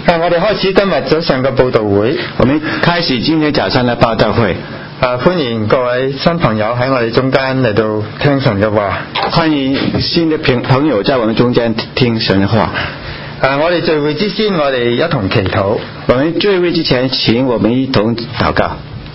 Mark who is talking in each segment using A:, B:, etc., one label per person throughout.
A: 我哋開始今日早上嘅報道會。
B: 我們開始今天早上的報道會。
A: 歡迎各位新朋友喺我哋中間嚟到聽神嘅話。
B: 歡迎新的朋友在我們中間聽神的話。
A: 我哋聚會之先，我哋一同祈禱。
B: 我們聚會之前，請我們一同禱告。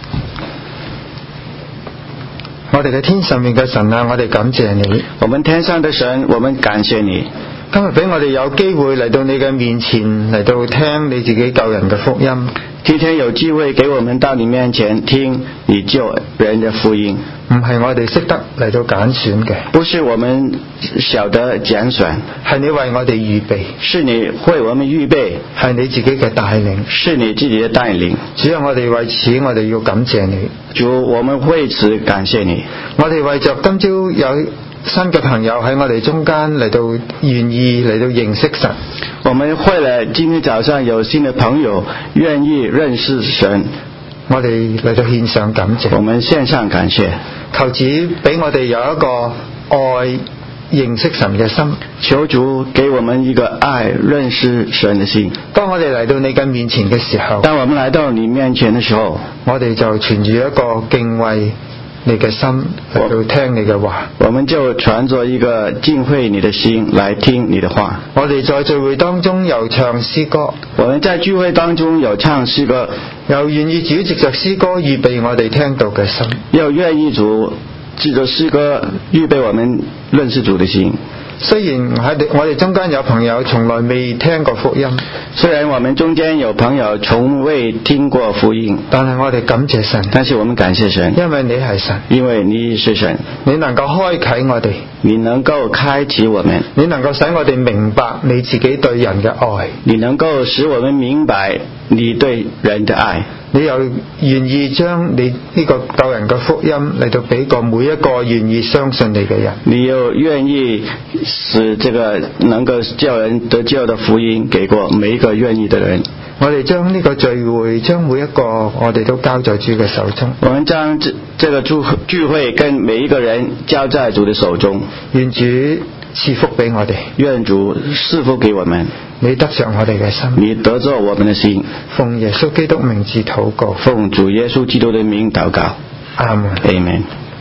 A: 我哋嘅天上面嘅神啊，我哋感謝你。
B: 我們天上的神，我們感謝你。
A: 今日俾我哋有機會嚟到你嘅面前，嚟到聽你自己救人嘅福音。
B: 今天有機會給我們到你面前聽你救人的福音，
A: 唔係我哋識得嚟到揀選嘅，
B: 不是我們曉得揀選，
A: 係你為我哋預備，
B: 是你為我們預備，
A: 係你自己嘅帶領，
B: 是你自己的帶領。
A: 主啊，我哋為此我哋要感謝你。
B: 主，我們為此感謝你。
A: 我哋為着今朝有新嘅朋友喺我哋中間嚟到願意嚟到認識神，
B: 我們為了今天早上有新的朋友願意認識神，
A: 我哋嚟到獻上感謝。
B: 我們獻上感謝，
A: 求主俾我哋有一個愛認識神嘅心，
B: 求主給我們一個愛認識神的心。
A: 當我哋嚟到你嘅面前嘅時候，
B: 當我們來到你面前的時候，
A: 我哋就存住一個敬畏你嘅心嚟到聽你嘅話，
B: 我們就存着一個敬畏你的心來聽你的話。
A: 我哋在聚會當中又唱詩歌，
B: 我們在聚會當中有唱詩歌，
A: 又願意主藉着詩歌預備我哋聽到嘅心，
B: 又願意主藉着詩歌預備我們認識主的心。
A: 雖然我哋中間有朋友從來未聽過福音，
B: 雖然我們中間有朋友從未聽過福音，
A: 但係我哋感謝神。
B: 但是我們感謝神，
A: 因為你係神，
B: 因為你是神，
A: 你能夠開啟我哋，
B: 你能夠開啟我們，
A: 你能夠使我哋明白你自己對人嘅愛，
B: 你能夠使我們明白你對人的愛，
A: 你又願意將你呢個救人嘅福音嚟到俾過每一個願意相信你嘅人，
B: 你又願意使這個能夠叫人得救的福音給過每一個願意的人。
A: 我哋將呢個聚會，將每一個我哋都交在主嘅手中。
B: 我們將這個聚會跟每一個人交在主的手中。
A: 願主賜福俾我哋，
B: 願主賜福給我們。
A: 你得着我哋嘅心，
B: 你得着我們的心。
A: 奉耶穌基督名字禱告，
B: 奉主耶穌基督的名禱告。
A: 阿門。
B: Amen。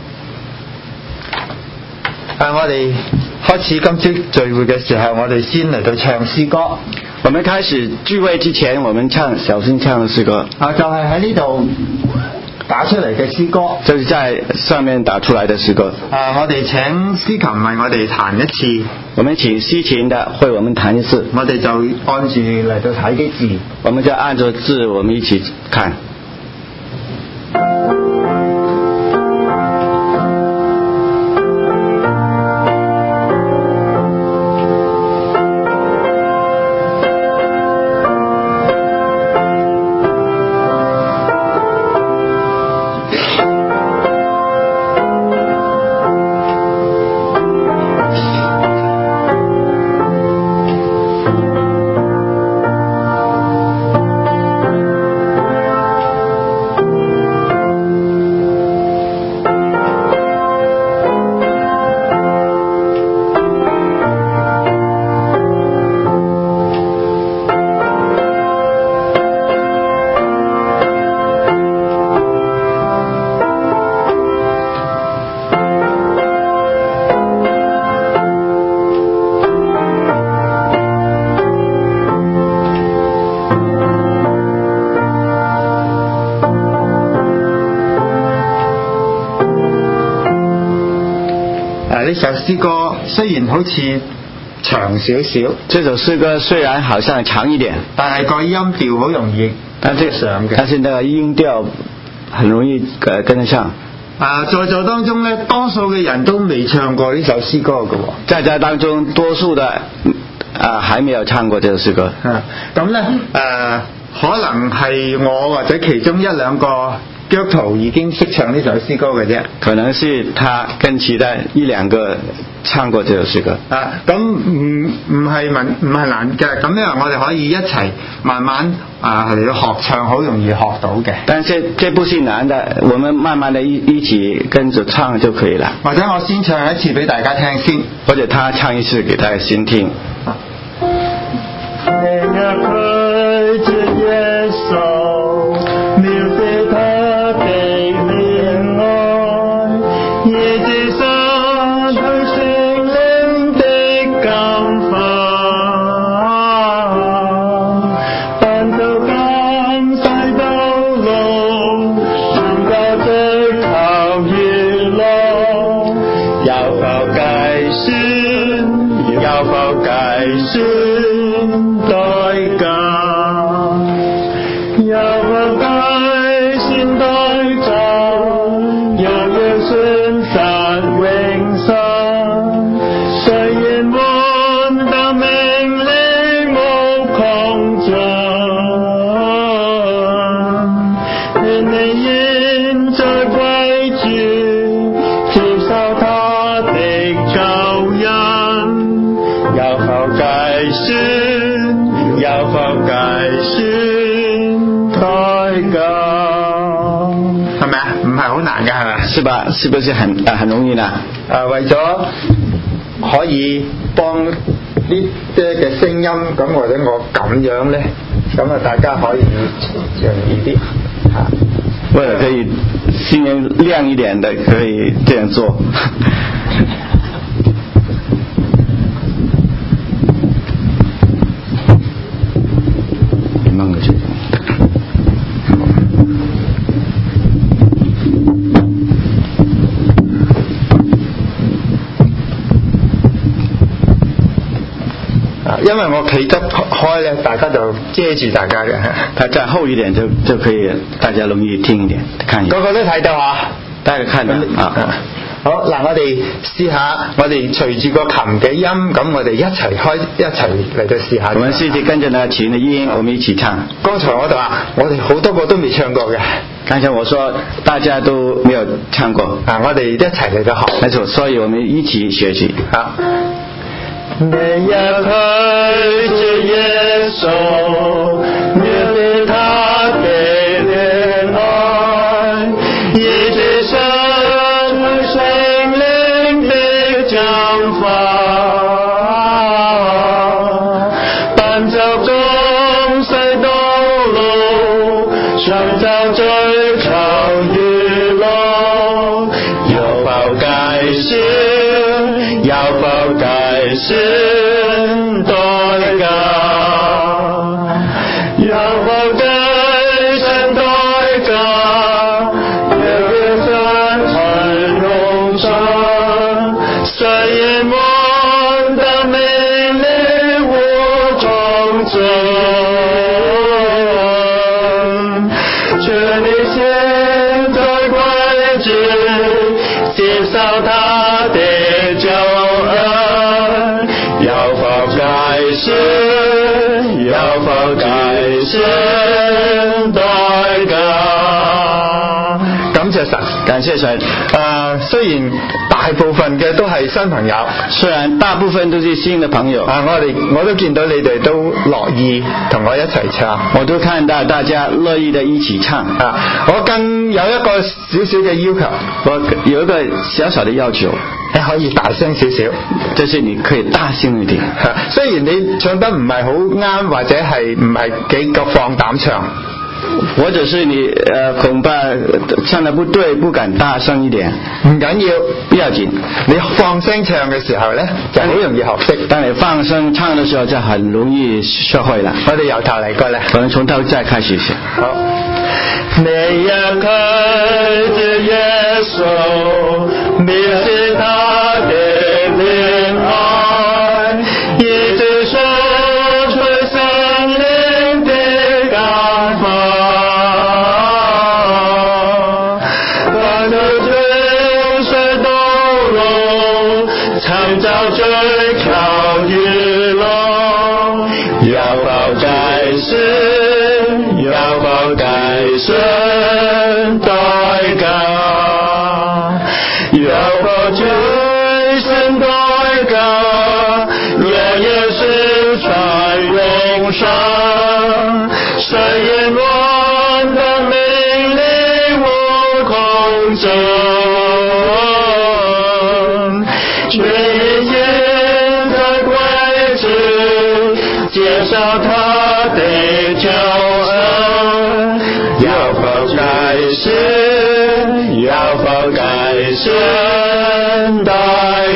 A: 我哋開始今朝聚會嘅時候，我哋先嚟到唱詩歌。
B: 我們開始聚會之前，我們小心唱的詩歌。
A: 就係喺呢度打出嚟嘅詩歌，
B: 就是在上面打出來的詩歌。
A: 我哋請司琴為我哋彈一次，
B: 我們請司琴的為我們彈一次，
A: 我哋就按住嚟到睇啲字，
B: 我們就按着字我們一起看。呢首詩歌雖然好似長少少，這首詩歌雖然好像長一點，
A: 但係個音調好容易跟得上嘅。
B: 但是那個音調很容易跟得上。
A: 在座當中呢，多數嘅人都未唱過呢首詩歌嘅喎。
B: 在座當中多數的還沒有唱過這首詩歌。
A: 咁呢可能係我或者其中一兩個基督徒已經識唱呢首詩歌嘅啫。
B: 可能是他跟其他一兩個唱過這首詩歌。
A: 咁唔係難嘅，咁樣我哋可以一齊慢慢嚟到學唱，好容易學到嘅。
B: 但是這不是難的，我們慢慢的一起跟着唱就可以了。
A: 或者我先唱一次俾大家聽先，
B: 或者他唱一次給大家先聽。 改心代高，
A: 係咪啊？唔係好難㗎，係咪？
B: 是吧？是不是很容易呢？
A: 為咗可以幫呢啲嘅聲音，咁或者我咁樣咧，咁啊大家可以容易啲嚇。
B: 為了可以聲音亮一點的，可以這樣做。慢個去。
A: 因為我企得開咧，大家就遮住大家嘅。
B: 它再厚一點就可以，大家容易聽一點，看一點。
A: 個個都睇到啊！
B: 大家看到啊。
A: 好嗱，我哋試下，我哋隨住個琴嘅音，咁我哋一齊嚟到試下。
B: 我們試試跟着那琴的音，我們一起唱。
A: 剛才我哋話，我哋好多個都未唱過嘅。
B: 剛才我說大家都沒有唱過。
A: 我哋一齊嚟到學。
B: 沒錯，所以我們一起學習。
A: 好。
B: 你也配着耶穌，面對他的憐愛，以至生命靈的講法，伴走眾世道路，創造最長的路，有否改心，有否改心代價，有否改心代價，有一生很榮生，雖然我的命令無從證，卻你現在歸至，接受他的救恩。要否改心，要否改心代價。
A: 感謝神，
B: 感謝神。
A: 雖然大部分嘅都係新朋友，
B: 雖然大部分都是新的朋友，
A: 我都見到你哋都樂意同我一齊唱，
B: 我都看到大家樂意的一起唱。
A: 我更有一個小小嘅要求，
B: 我有一個小小的要求。
A: 你可以大聲少少，
B: 就是你可以大聲一點。
A: 雖然你唱得唔係好啱，或者係唔係幾夠放膽唱，
B: 或者是你恐怕唱得不對，不敢大聲一點，
A: 唔緊要，
B: 不要緊。
A: 你放聲唱嘅時候呢，就好容易學識。
B: 當你放聲唱的時候，就很容易學會了。
A: 我哋由頭嚟過咧，
B: 我們從頭再開始寫。
A: 好。
B: 你也可以耶穌，你是他的憐愛，一直說出生命的講法，伴走眾世道路，創造最長的路，要否改心，要否改心代價，要否改心代價，讓耶穌傳永生，雖然我的命令無空證，卻已現在歸至，接受他的救恩。要否改心，要否改心代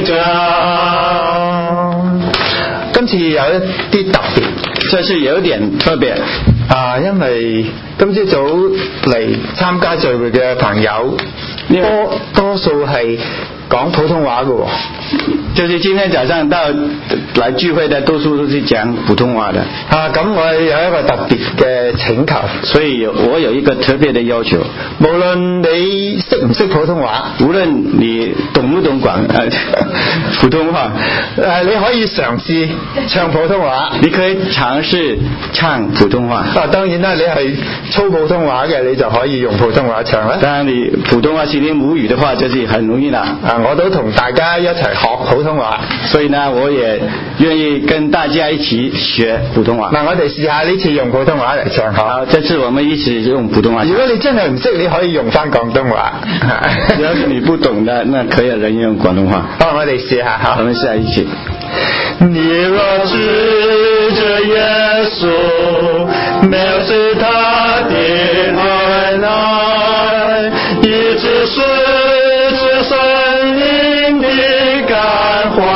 B: 價。
A: 今次有一啲特別，
B: 這是有點特別
A: 因為今朝早嚟參加聚會嘅朋友，多數係講普通話嘅喎。
B: 就是今天早上到來聚會的多數都是講普通話的。
A: 咁我有一個特別嘅請求，
B: 所以我有一個特別的要求。
A: 無論你識唔識普通話，
B: 無論你懂不懂普通話，
A: 你可以嘗試唱普通話。
B: 你可以嘗試唱普通話。
A: 當然啦，你係粗普通話嘅，你就可以用普通話唱啦。
B: 當然你普通話是你母語的話，就是很容易啦。
A: 我都同大家一齊學普通話。
B: 所以呢，我也願意跟大家一起學普通話。
A: 嗱，我哋試下呢次用普通話嚟唱下。
B: 好，這次我們一起用普通話。
A: 如果你真係唔識，你可以用翻廣東話。
B: 如果你不懂的，那可以人用廣東話。
A: 好，我哋試下。好，
B: 我們試下一起。
C: 你若指着耶穌，藐視他的恩愛，以致是神靈的感化，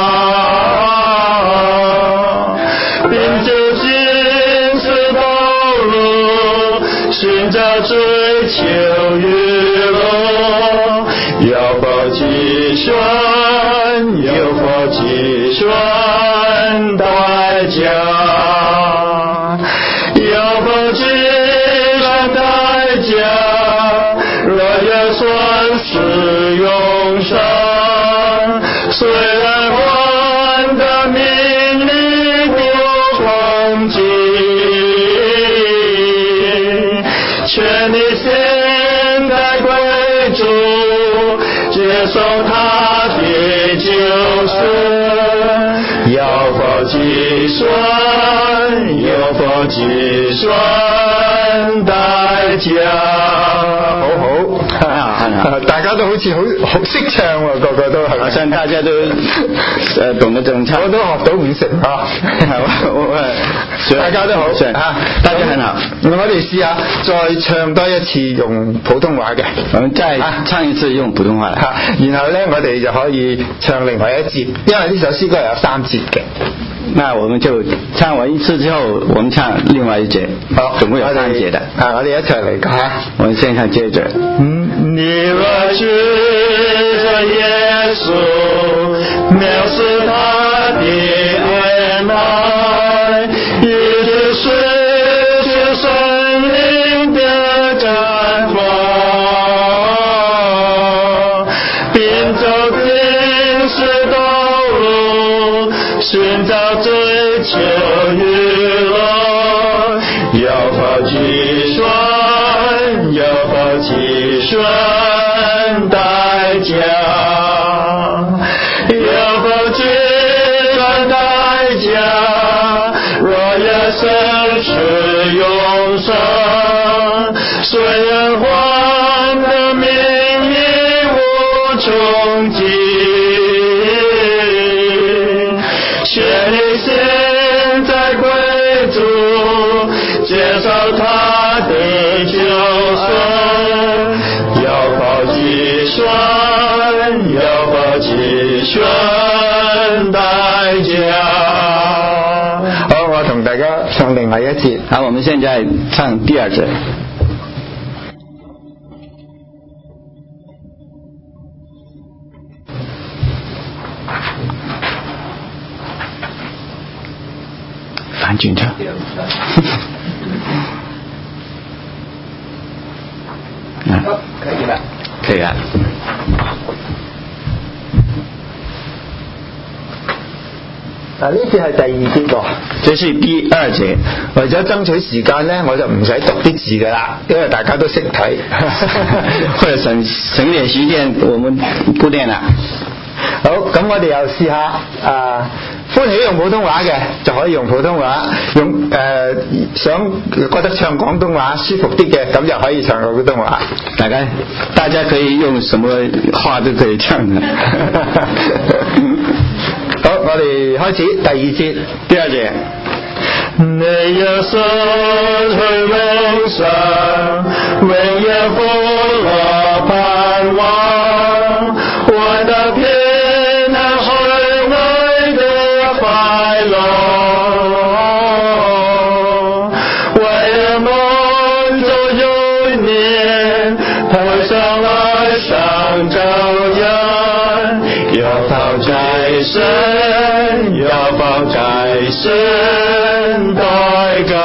C: 並就近世道路，尋找追求娛樂，要否計算，要否計算代價，要否計算代價，若也算是永生，雖然我的命令不憧憬，勸你現在歸主，接受他的救贖，要否計算，要否計算代價。
A: 好，大家都好似好識唱喎，個個都係。
B: 好像大家都懂得怎麼唱。
A: 我都學到5成啊！
B: 大家都好啊，大家很好。
A: 我哋試下再唱多一次用普通話嘅。
B: 我們再唱一次用普通話。
A: 然後呢，我哋就可以唱另外一節，因為呢首詩歌有3節嘅。
B: 那我們就唱完一次之後，我們唱另外一節。好，總共有3節的。
A: 我哋一齊嚟講。
B: 我們現在接着。
C: 你若指着耶穌，藐視他的恩愛，以致是神靈的感化，並走近世道路，尋找追求娛樂，要否計算，要否計算代價，要否計算代價，若也生是永生，雖然患得命令無窮盡，勸你現在歸主，接受他的救贖，要否計算，要否計算代價。
A: 好，我同大家唱另外一節。
B: 好，我們現在唱第2節。反轉唱。
A: 可以啦，
B: 可以啦。
A: 呢次係第2節喎。
B: 這是第2節。
A: 為咗爭取時間呢，我就唔使讀啲字噶啦，因為大家都識睇。
B: 為了省點時間，我們不念啦。
A: 好，咁我哋又試下歡喜用普通話嘅就可以用普通話，想覺得唱廣東話舒服啲嘅，咁就可以唱個普通話。
B: 大家可以用什麼話都可以唱嘅。
A: 好，我哋開始第2節。
B: 第2節。
C: 你要生去永生，為耶和華盼望，我的平安海外的快樂，我的夢中有一年，爬上來上朝陽，要否再生，要否再生代價，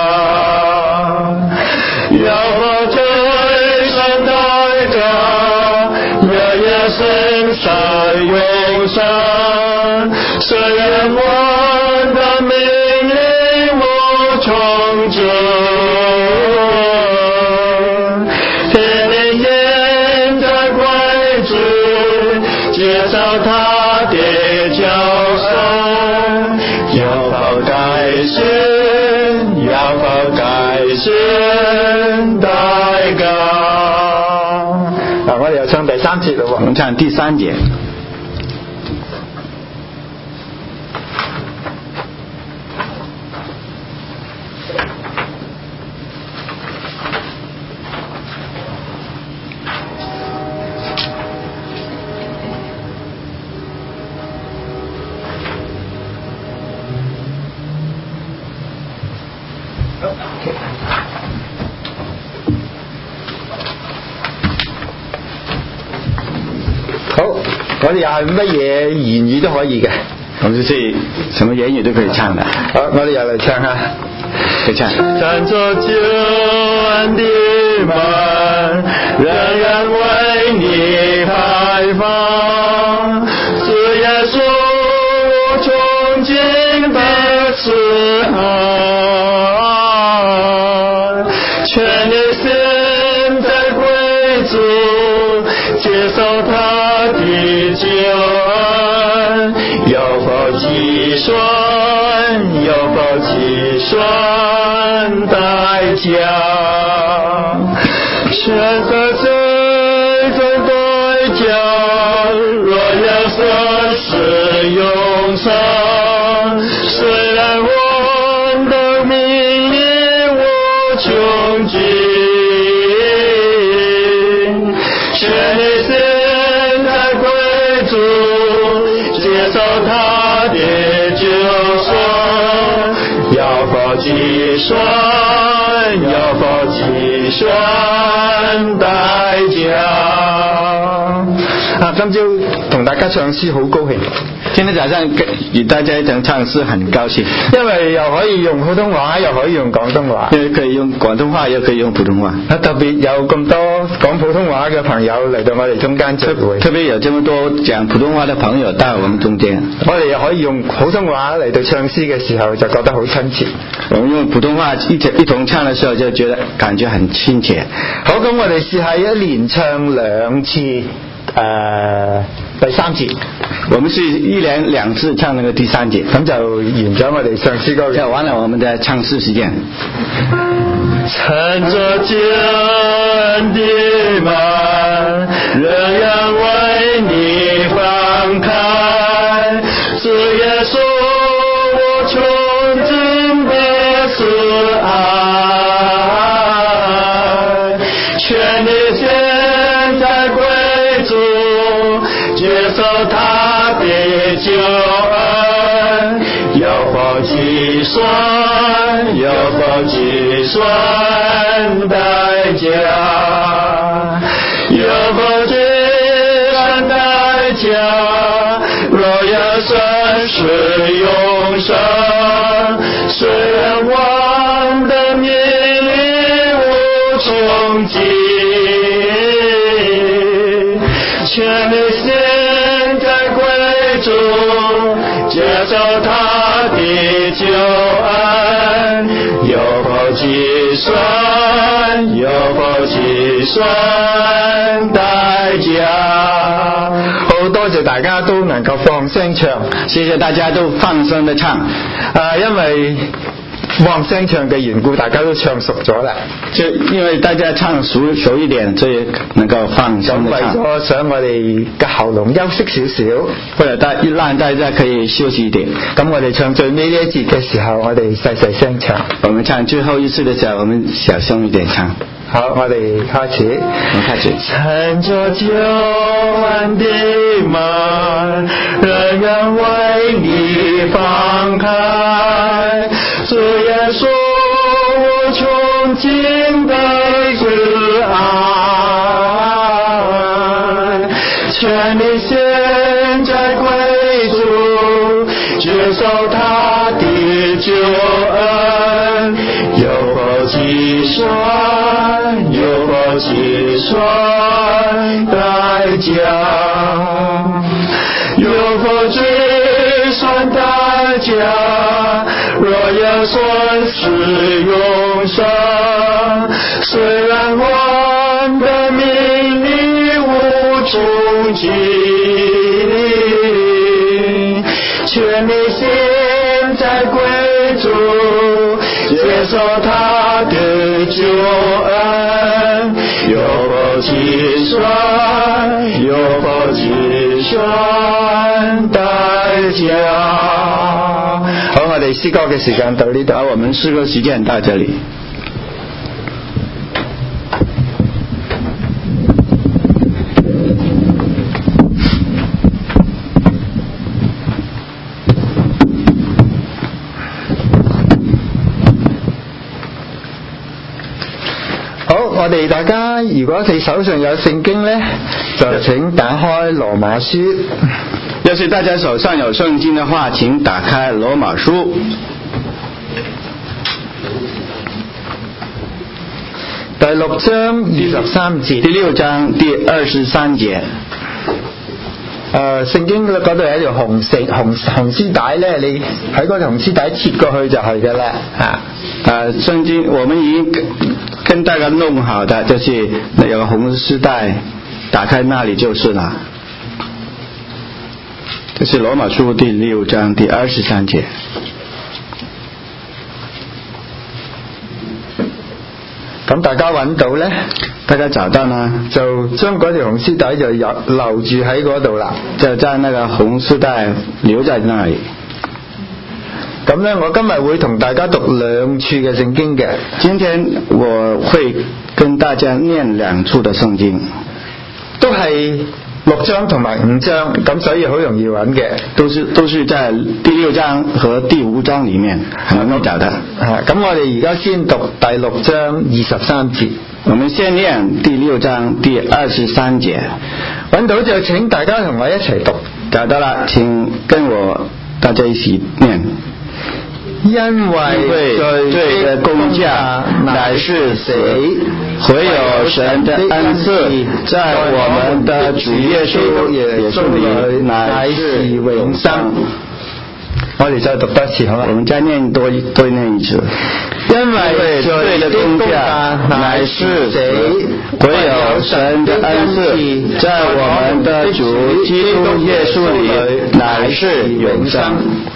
C: 要否追上代價，若也生在永生，雖然我的命令無窮盡，天你現在歸主，接他的叫声，要否改心，要否改心代价。
A: 我哋又唱第三節咯喎。
B: 我们唱第3节。
A: 好，我哋又係乜嘢言語都可以嘅。
B: 我们就是什么言语都可以唱的。
A: 好，我哋又嚟唱下。
B: 可以唱。
C: 站着救恩的门，人人为你开放，主耶稣崇敬的慈爱，全你现在归主，接受他的救恩，有否计算，有否计算代价，选择这种代价，若要算是永生，虽然我的命运无穷尽，全你现在归主，接受他的救赎，要否计算，要否计算代價。
A: 今朝同大家唱詩好高興，
B: 今天早上與大家一同唱詩很高興，
A: 因為又可以用普通話，又可以用廣東話，
B: 因為可以用廣東話，又可以用普通話。
A: 特別有咁多講普通話嘅朋友嚟到我哋中間聚會，
B: 特別有這麼多講普通話嘅朋友到我們中間，
A: 我哋又可以用普通話嚟到唱詩嘅時候就覺得好親切。
B: 我們用普通話一同唱嘅時候就覺得感覺很親切。
A: 好，咁我哋試下一連唱2次。第3節，
B: 我們是一連2次唱那個第3節，
A: 咁就完咗我哋唱詩歌，
B: 就完了我們的唱詩時間。
C: 趁着救恩的門，人人為你放開，主耶穌我崇敬的慈愛，全你現在歸主，接受他的救恩，有否計算，有否計算代價，有否計算代價，若要算是永生，雖然我的命運無窮盡，全你現在歸主，接受他的救恩，有否計算，有否計算代價。
A: 好多謝大家都能夠放聲唱，
B: 謝謝大家都放聲的唱。
A: 因為放聲唱嘅緣故，大家都唱熟咗啦。
B: 就因為大家唱熟一點，所以能夠放聲的唱。
A: 為咗想我哋嘅喉嚨休息少少，
B: 或者讓大家可以休息一點。
A: 咁我哋唱最尾呢一節嘅時候，我哋細細聲唱。
B: 我們唱最後一次的時候，我們小聲一點唱。
A: 好，我哋開始。
B: 我們開始。
C: 趁着救恩的門，人人為你放開，主耶穌我崇敬的慈愛，全你現在歸主，接受他的救恩，有否計算，有否計算代價，有否計算代價，若要算是永生，雖然我的命運無窮盡， 全你心在归主，接受他的救恩，有否计算，有否计算代价。
A: 好，我哋詩歌嘅時間到呢度。
C: 好，我們詩歌時間到這裡。
A: 我哋大家如果你手上有聖經呢，就請打開羅馬書。
C: 要是大家手上有聖經的話，請打開羅馬書
A: 第6章23節。
C: 第6章第23節。
A: 聖經嗰度有一條紅絲帶咧，你喺嗰條紅絲帶切過去就係嘅啦。
C: 聖經我們已經跟大家弄好的，就是有個紅絲帶，打開那裡就是了。這是羅馬書第6章第23節。
A: 咁大家揾到呢？
C: 大家找到呢，
A: 就將嗰條紅絲帶就留住喺嗰度啦，
C: 就將那個紅絲帶留在那裡。
A: 咁呢，我今日會同大家讀2處嘅聖經嘅。
C: 今天我會跟大家念2處的聖經，
A: 都係6章同埋5章，咁所以好容易揾嘅。
C: 都是在第6章和第5章裡面很容易找的。
A: 咁我哋而家先讀第6章23節。
C: 我們先念第6章第23節。
A: 揾到就請大家同我一齊讀。
C: 找到了，請跟我大家一起念。
A: 因為
C: 罪的工價乃是死，唯有神的恩賜在我們的主耶穌裡乃是永生。
A: 我哋再讀多一次好嗎？
C: 我們再念多念一次。因為罪的工價乃是死，唯有神的恩賜在我們的主基督耶穌裡乃是永生。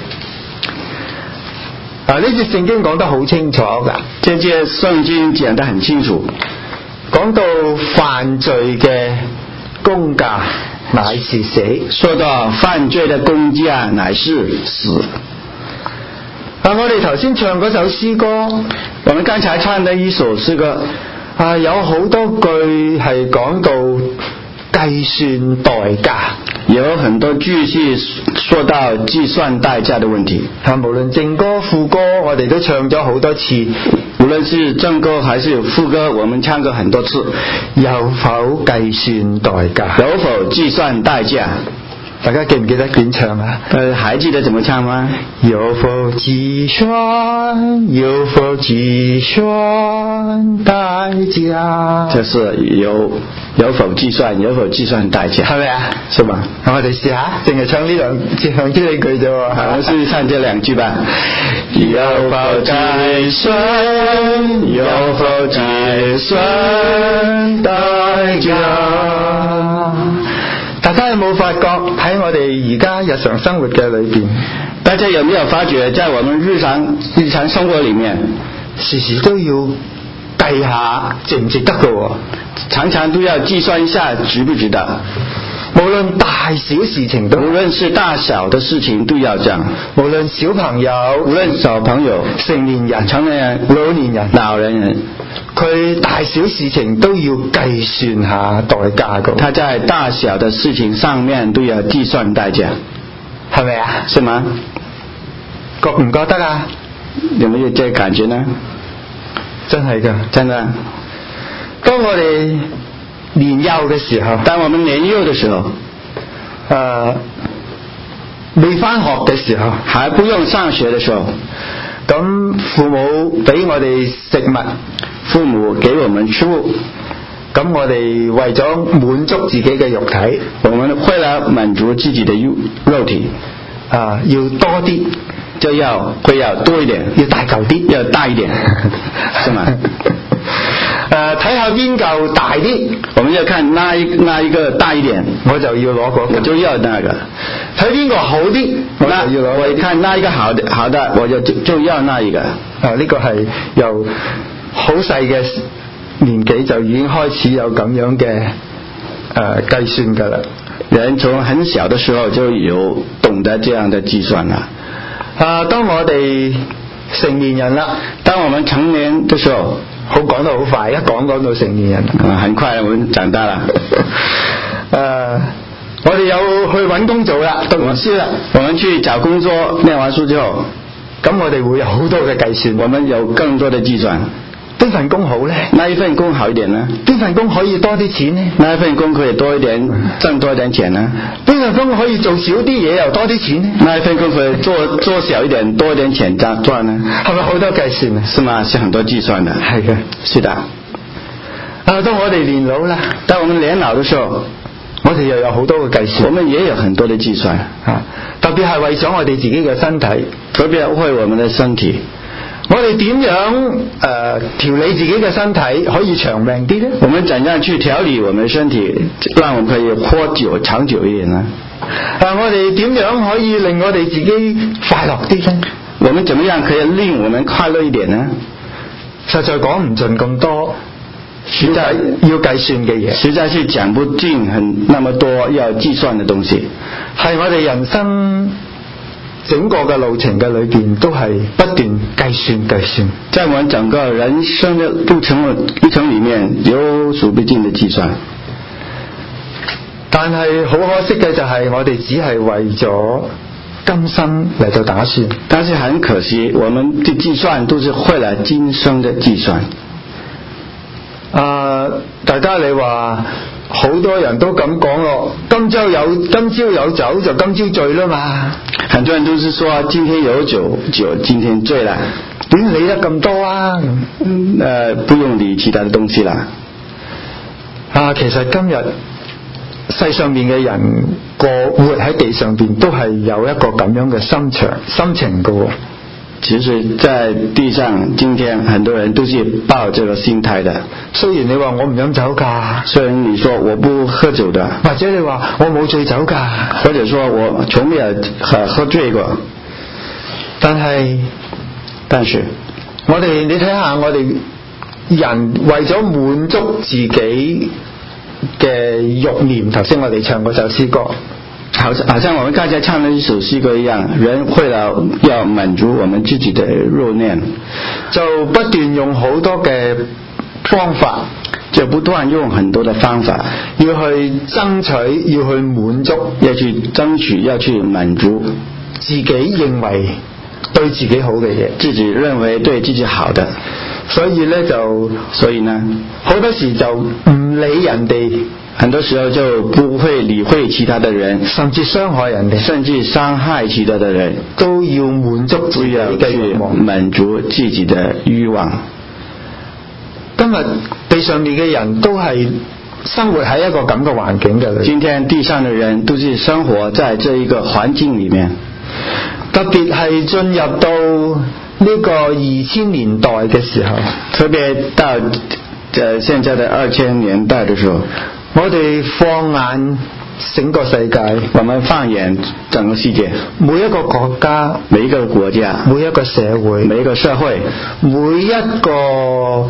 A: 呢節聖經講得好清楚㗎，
C: 這節聖經講得很清楚，
A: 講到犯罪嘅工價乃是死。
C: 說到犯罪的工價乃是死。
A: 我哋頭先唱嗰首詩歌，
C: 我們剛才唱的一首詩歌，
A: 有好多句係講到計算代價，
C: 有很多句是說到計算代價的問題。
A: 無論正歌副歌，我哋都唱咗好多次。
C: 無論是正歌還是副歌，我們唱過很多次。
A: 有否計算代價？
C: 有否計算代價？
A: 大家記唔記得點唱啊？
C: 還記得怎麼唱嗎？
A: 有否計算？有否計算代價？
C: 就是有否計算？有否計算代價？
A: 係咪啊？
C: 是吧？
A: 我哋試下，淨係唱呢兩句啫喎。
C: 我們試試唱這2句吧。有否計算？有否計算代價？
A: 大家有冇發覺喺我哋而家日常生活嘅裏邊，
C: 大家有沒有發覺在我們日常生活裡面，
A: 時時都要計下值唔值得嘅喎，
C: 常常都要計算一下值不值得。
A: 無論大小事情都，
C: 無論是大小的事情都要這樣。
A: 無論小朋友，
C: 無論小朋友、
A: 成年人、
C: 成年人、老年人，
A: 佢大小事情都要計算下代價嘅。
C: 他在大小的事情上面都要計算代價，
A: 係咪啊？
C: 是嗎？
A: 覺唔覺得啊？
C: 有沒有這個感覺呢？
A: 真係㗎，
C: 真的。
A: 當我哋年幼嘅時候，
C: 當我們年幼的時候，
A: 未返學嘅時候，
C: 還不用上學的時候，
A: 咁父母俾我哋食物，
C: 父母給我們食物，
A: 咁我哋為咗滿足自己嘅肉體，
C: 我們為了滿足自己的肉體，
A: 要多啲，
C: 就會要多一點，
A: 要大嚿啲，
C: 要大一點，是嗎？
A: 睇下邊嚿大啲，
C: 我們要看哪一個大一點，
A: 我就要攞嗰個，
C: 我就要那個。
A: 睇邊個好啲，我就要攞。
C: 我看哪一個好的，我就要那一個。
A: 呢個係由好細嘅年紀就已經開始有咁樣嘅計算㗎啦。
C: 人從很小的時候就有懂得這樣的計算啦。
A: 當我哋成年人啦，
C: 當我們成年的時候，
A: 講得好快，一講到成年人，
C: 很快我們長大啦。
A: 我哋有去揾工做啦，讀完書啦，
C: 我們去找工作，念完書之後，
A: 咁我哋會有好多嘅計算，
C: 我們有更多的計算。
A: 邊份工好呢？
C: 哪一份工好一點呢？
A: 邊份工可以多啲錢呢？
C: 哪一份工可以多一點，掙多一點錢呢？
A: 邊份工可以做少啲嘢又多啲錢呢？
C: 哪一份工可以做小一點，多一點錢賺呢？
A: 係咪好多計算啊？
C: 是嗎？是很多計算的。
A: 係嘅，
C: 是的。
A: 當我哋年老啦，
C: 當我們年老的時候，
A: 我哋又有好多嘅計算，
C: 我們也有很多的計算
A: 特別係為咗我哋自己嘅身體，
C: 特別為我們的身體。
A: 我哋點樣調理自己嘅身體可以長命啲呢？
C: 我們怎樣去調理我們的身體，讓我們可以活久長久一點呢？
A: 我哋點樣可以令我哋自己快樂啲呢？
C: 我們怎麼樣可以令我們快樂一點呢？
A: 實在講唔盡咁多，實在要計算嘅嘢，
C: 實在是講不盡那麼多要計算的東西，
A: 係我哋人生整個嘅路程嘅裏邊都係不斷計算。
C: 在我們整個人生的路程裏面有數不盡的計算。
A: 但係好可惜嘅就係我哋只係為咗今生嚟到打算。
C: 但是很可惜，我們的計算都是為了今生的計算。
A: 大家你話好多人都咁講咯，今朝有酒就今朝醉啦嘛。
C: 很多人都是說今天有酒今天醉了，
A: 點理得咁多啊？
C: 不用理其他的東西啦。
A: 其實今日世上面嘅人活喺地上邊都係有一個咁樣嘅心情嘅。
C: 其實在地上今天很多人都是抱這個心態的。
A: 雖然你話我唔飲酒㗎，
C: 雖然你說我不喝酒的，
A: 或者你話我冇醉酒㗎，
C: 或者說我從沒有喝醉過，
A: 但是我哋你睇下我哋人為咗滿足自己嘅慾念，頭先我哋唱嗰首詩歌，
C: 好像我們剛才唱的一首詩歌一樣，人為了要滿足我們自己的慾念，
A: 就不斷用好多嘅方法，
C: 就不斷用很多的方法
A: 要去爭取，要去滿足，
C: 要去爭取，要去滿足
A: 自己認為對自己好嘅嘢，
C: 自己認為對自己好的。
A: 所以呢好多時就唔理人哋，
C: 很多時候就不會理會其他的人，
A: 甚至傷害人哋，
C: 甚至傷害其他的人，
A: 都要滿足自己嘅慾望，
C: 滿足自己的慾望。
A: 今日地上面嘅人都係生活喺一個咁嘅環境嘅裏。
C: 今天地上的人都是生活在這一個環境裏面，
A: 特別係進入到呢個2000年代嘅時候，
C: 特別到現在的2000年代的時候，
A: 我哋放眼整個世界，
C: 我們放眼整個世界，
A: 每一個國家，
C: 每一個國家，
A: 每一個社會，
C: 每一個社會，
A: 每一個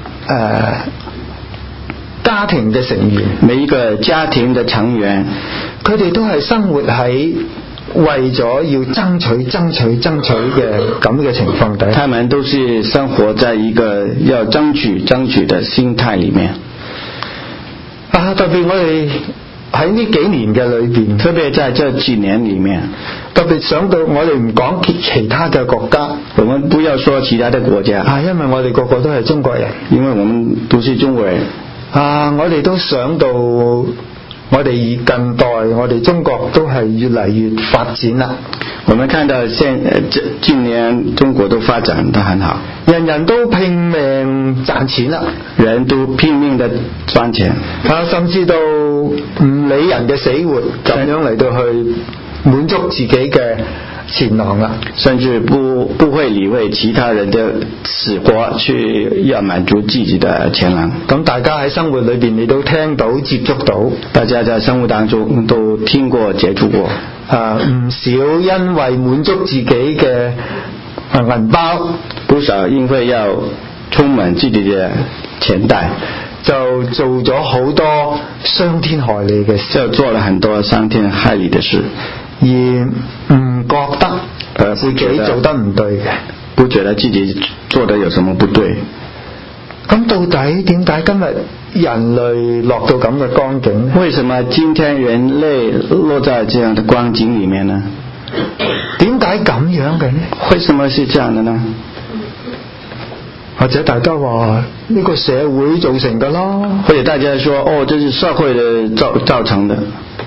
A: 家庭嘅成員，
C: 每一個家庭的成員，
A: 佢哋都係生活喺為咗要爭取嘅咁嘅情況底下，
C: 他們都是生活在一個要爭取的心態裏面。
A: 特別我哋喺呢幾年嘅裏邊，
C: 特別在這幾年裏面，
A: 特別想到我哋唔講其他嘅國家，
C: 我們不要說其他的國家，
A: 因為我哋個個都係中國人，
C: 因為我們都是中國人。
A: 我哋都想到我哋近代我哋中國都係越嚟越發展啦。
C: 我們看到近年中國都發展得很好，
A: 人人都拼命賺錢啦，
C: 人都拼命的賺錢，
A: 甚至到唔理人嘅死活咁樣嚟到去滿足自己嘅潛能啦，
B: 甚至不會理會其他人的死活，去要滿足自己的潛能。
A: 咁大家喺生活裏邊你都聽到接觸到，
B: 大家在生活當中都聽過接觸過，
A: 唔少因為滿足自己嘅銀包，
B: 不少因為要充滿自己的錢袋，
A: 就做咗好多傷天害理嘅事，
B: 就做了很多傷天害理的事，
A: 而唔覺得自己做得唔對嘅，
B: 不覺得自己做得有什麼不對。
A: 咁到底點解今日人類落到咁嘅光景？
B: 為什麼今天人類落在這樣的光景裡面呢？
A: 點解咁樣嘅呢？
B: 為什麼是這樣的呢？
A: 或者大家話呢個社會造成㗎啦，
B: 或者大家說這是社會的造成的。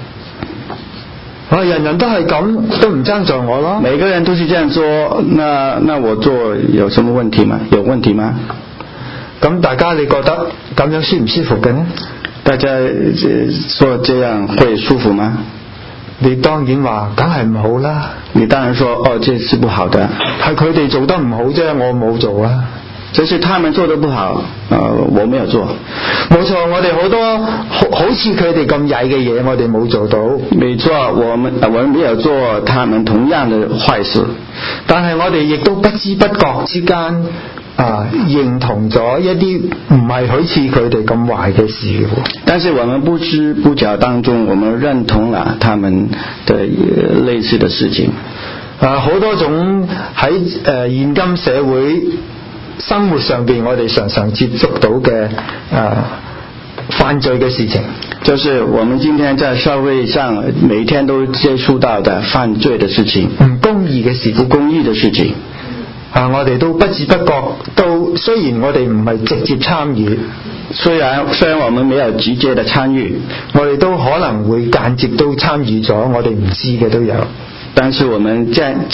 A: 人人都係咁，都唔爭在我咯。
B: 每個人都是這樣做，那我做有什麼問題嗎？有問題嗎？
A: 咁大家你覺得咁樣舒唔舒服嘅呢？
B: 大家說這樣會舒服嗎？
A: 你當然話梗係唔好啦。
B: 你當然說這是不好的，
A: 係佢哋做得唔好啫，我冇做啊。
B: 這是他們做得不好，我沒有做。
A: 冇錯，我哋好多好似佢哋咁曳嘅嘢，我哋冇做到。
B: 沒錯，我們沒有做他們同樣的壞事，
A: 但係我哋亦都不知不覺之間認同咗一啲唔係好似佢哋咁壞嘅事嘅。
B: 但是我們不知不覺當中，我們認同了他們的類似的事情。
A: 好多種喺現今社會生活上邊，我哋常常接觸到嘅犯罪嘅事情，
B: 就是我們今天在社會上每天都接觸到的犯罪的事情，
A: 唔公義嘅事情，
B: 不公義的事情。
A: 我哋都不知不覺都，雖然我哋唔係直接參與，
B: 雖然我們沒有直接的參與，
A: 我哋都可能會間接都參與咗，我哋唔知嘅都有。
B: 但是我們間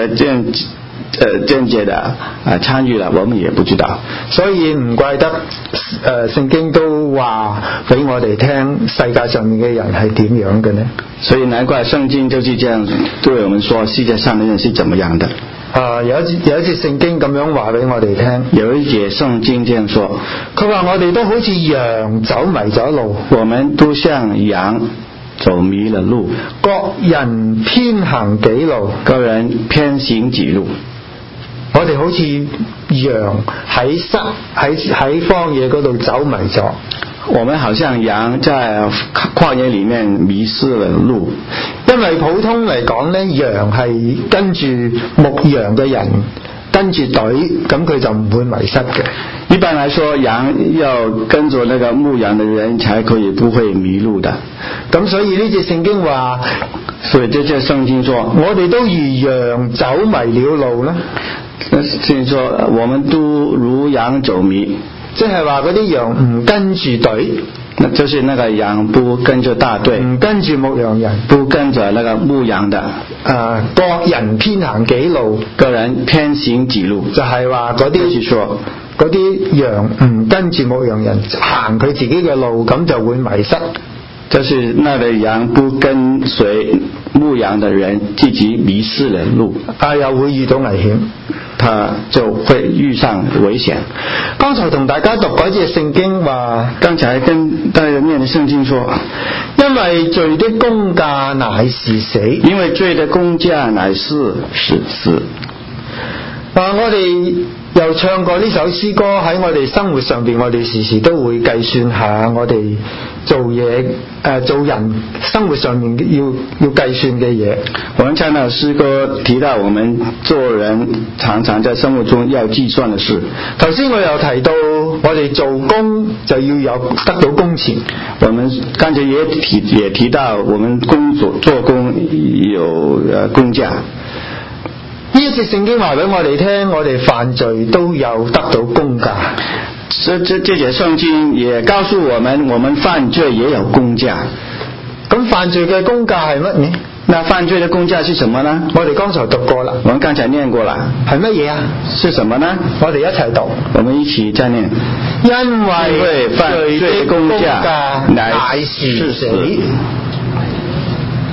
B: 接的參與了，我們也不知道。
A: 所以唔怪得聖經都話俾我哋聽，世界上面嘅人係點樣嘅呢？
B: 所以難怪聖經就是這樣對我們說，世界上的人是怎麼樣的。
A: 有一節聖經咁樣話俾我哋聽，
B: 有一節聖經這樣說，
A: 佢話我哋都好似羊走迷咗路，
B: 我們都像羊走迷了路，
A: 各人偏行己路，
B: 各人偏行己路。
A: 我哋好似羊喺荒野嗰度走迷咗，
B: 我們好像羊在曠野裡面迷失了路。
A: 因為普通嚟講呢，羊係跟住牧羊嘅人跟住隊，咁佢就唔會迷失嘅。
B: 一般來說，羊要跟着那個牧羊的人才可以不會迷路的。
A: 咁所以呢節聖經話，
B: 所以這節聖經說，
A: 我哋都如羊走迷了路啦。
B: 所以說，我們都如羊走迷，
A: 即係話嗰啲羊唔跟住隊，
B: 那就是那個羊不跟着大隊，
A: 唔跟住牧羊人，
B: 不跟着那個牧羊的。
A: 各人偏行己路，
B: 個人偏行己路，
A: 就係話嗰啲羊唔跟住牧羊人行佢自己嘅路，咁就會迷失。
B: 就是那個羊不跟隨牧羊的人，自己迷失了路，
A: 又會遇到危險，
B: 他就會遇上危險。
A: 剛才同大家讀嗰節聖經話，
B: 剛才跟大家念的聖經說，
A: 因為罪的工價乃是死，
B: 因為罪的工價乃是死。
A: 我哋又唱過呢首詩歌，喺我哋生活上邊，我哋時時都會計算下我哋做嘢做人生活上面要計算嘅嘢。
B: 我們唱到詩歌提到我們做人常常在生活中要計算的事。
A: 頭先我又提到我哋做工就要得到工錢，
B: 我們剛才也提到我們做工有工價。
A: 呢一節聖經話俾我哋聽，我哋犯罪都有得到工價。
B: 這節聖經也告訴我們犯罪也有工價。
A: 咁犯罪嘅工價係乜嘢？
B: 那犯罪的工價是什麼呢？
A: 我哋剛才讀過啦。
B: 我們剛才念過啦。
A: 係乜嘢啊？
B: 是什麼呢？
A: 我哋一齊讀。
B: 我們一起再念。
A: 因為
B: 犯罪的工價乃是死。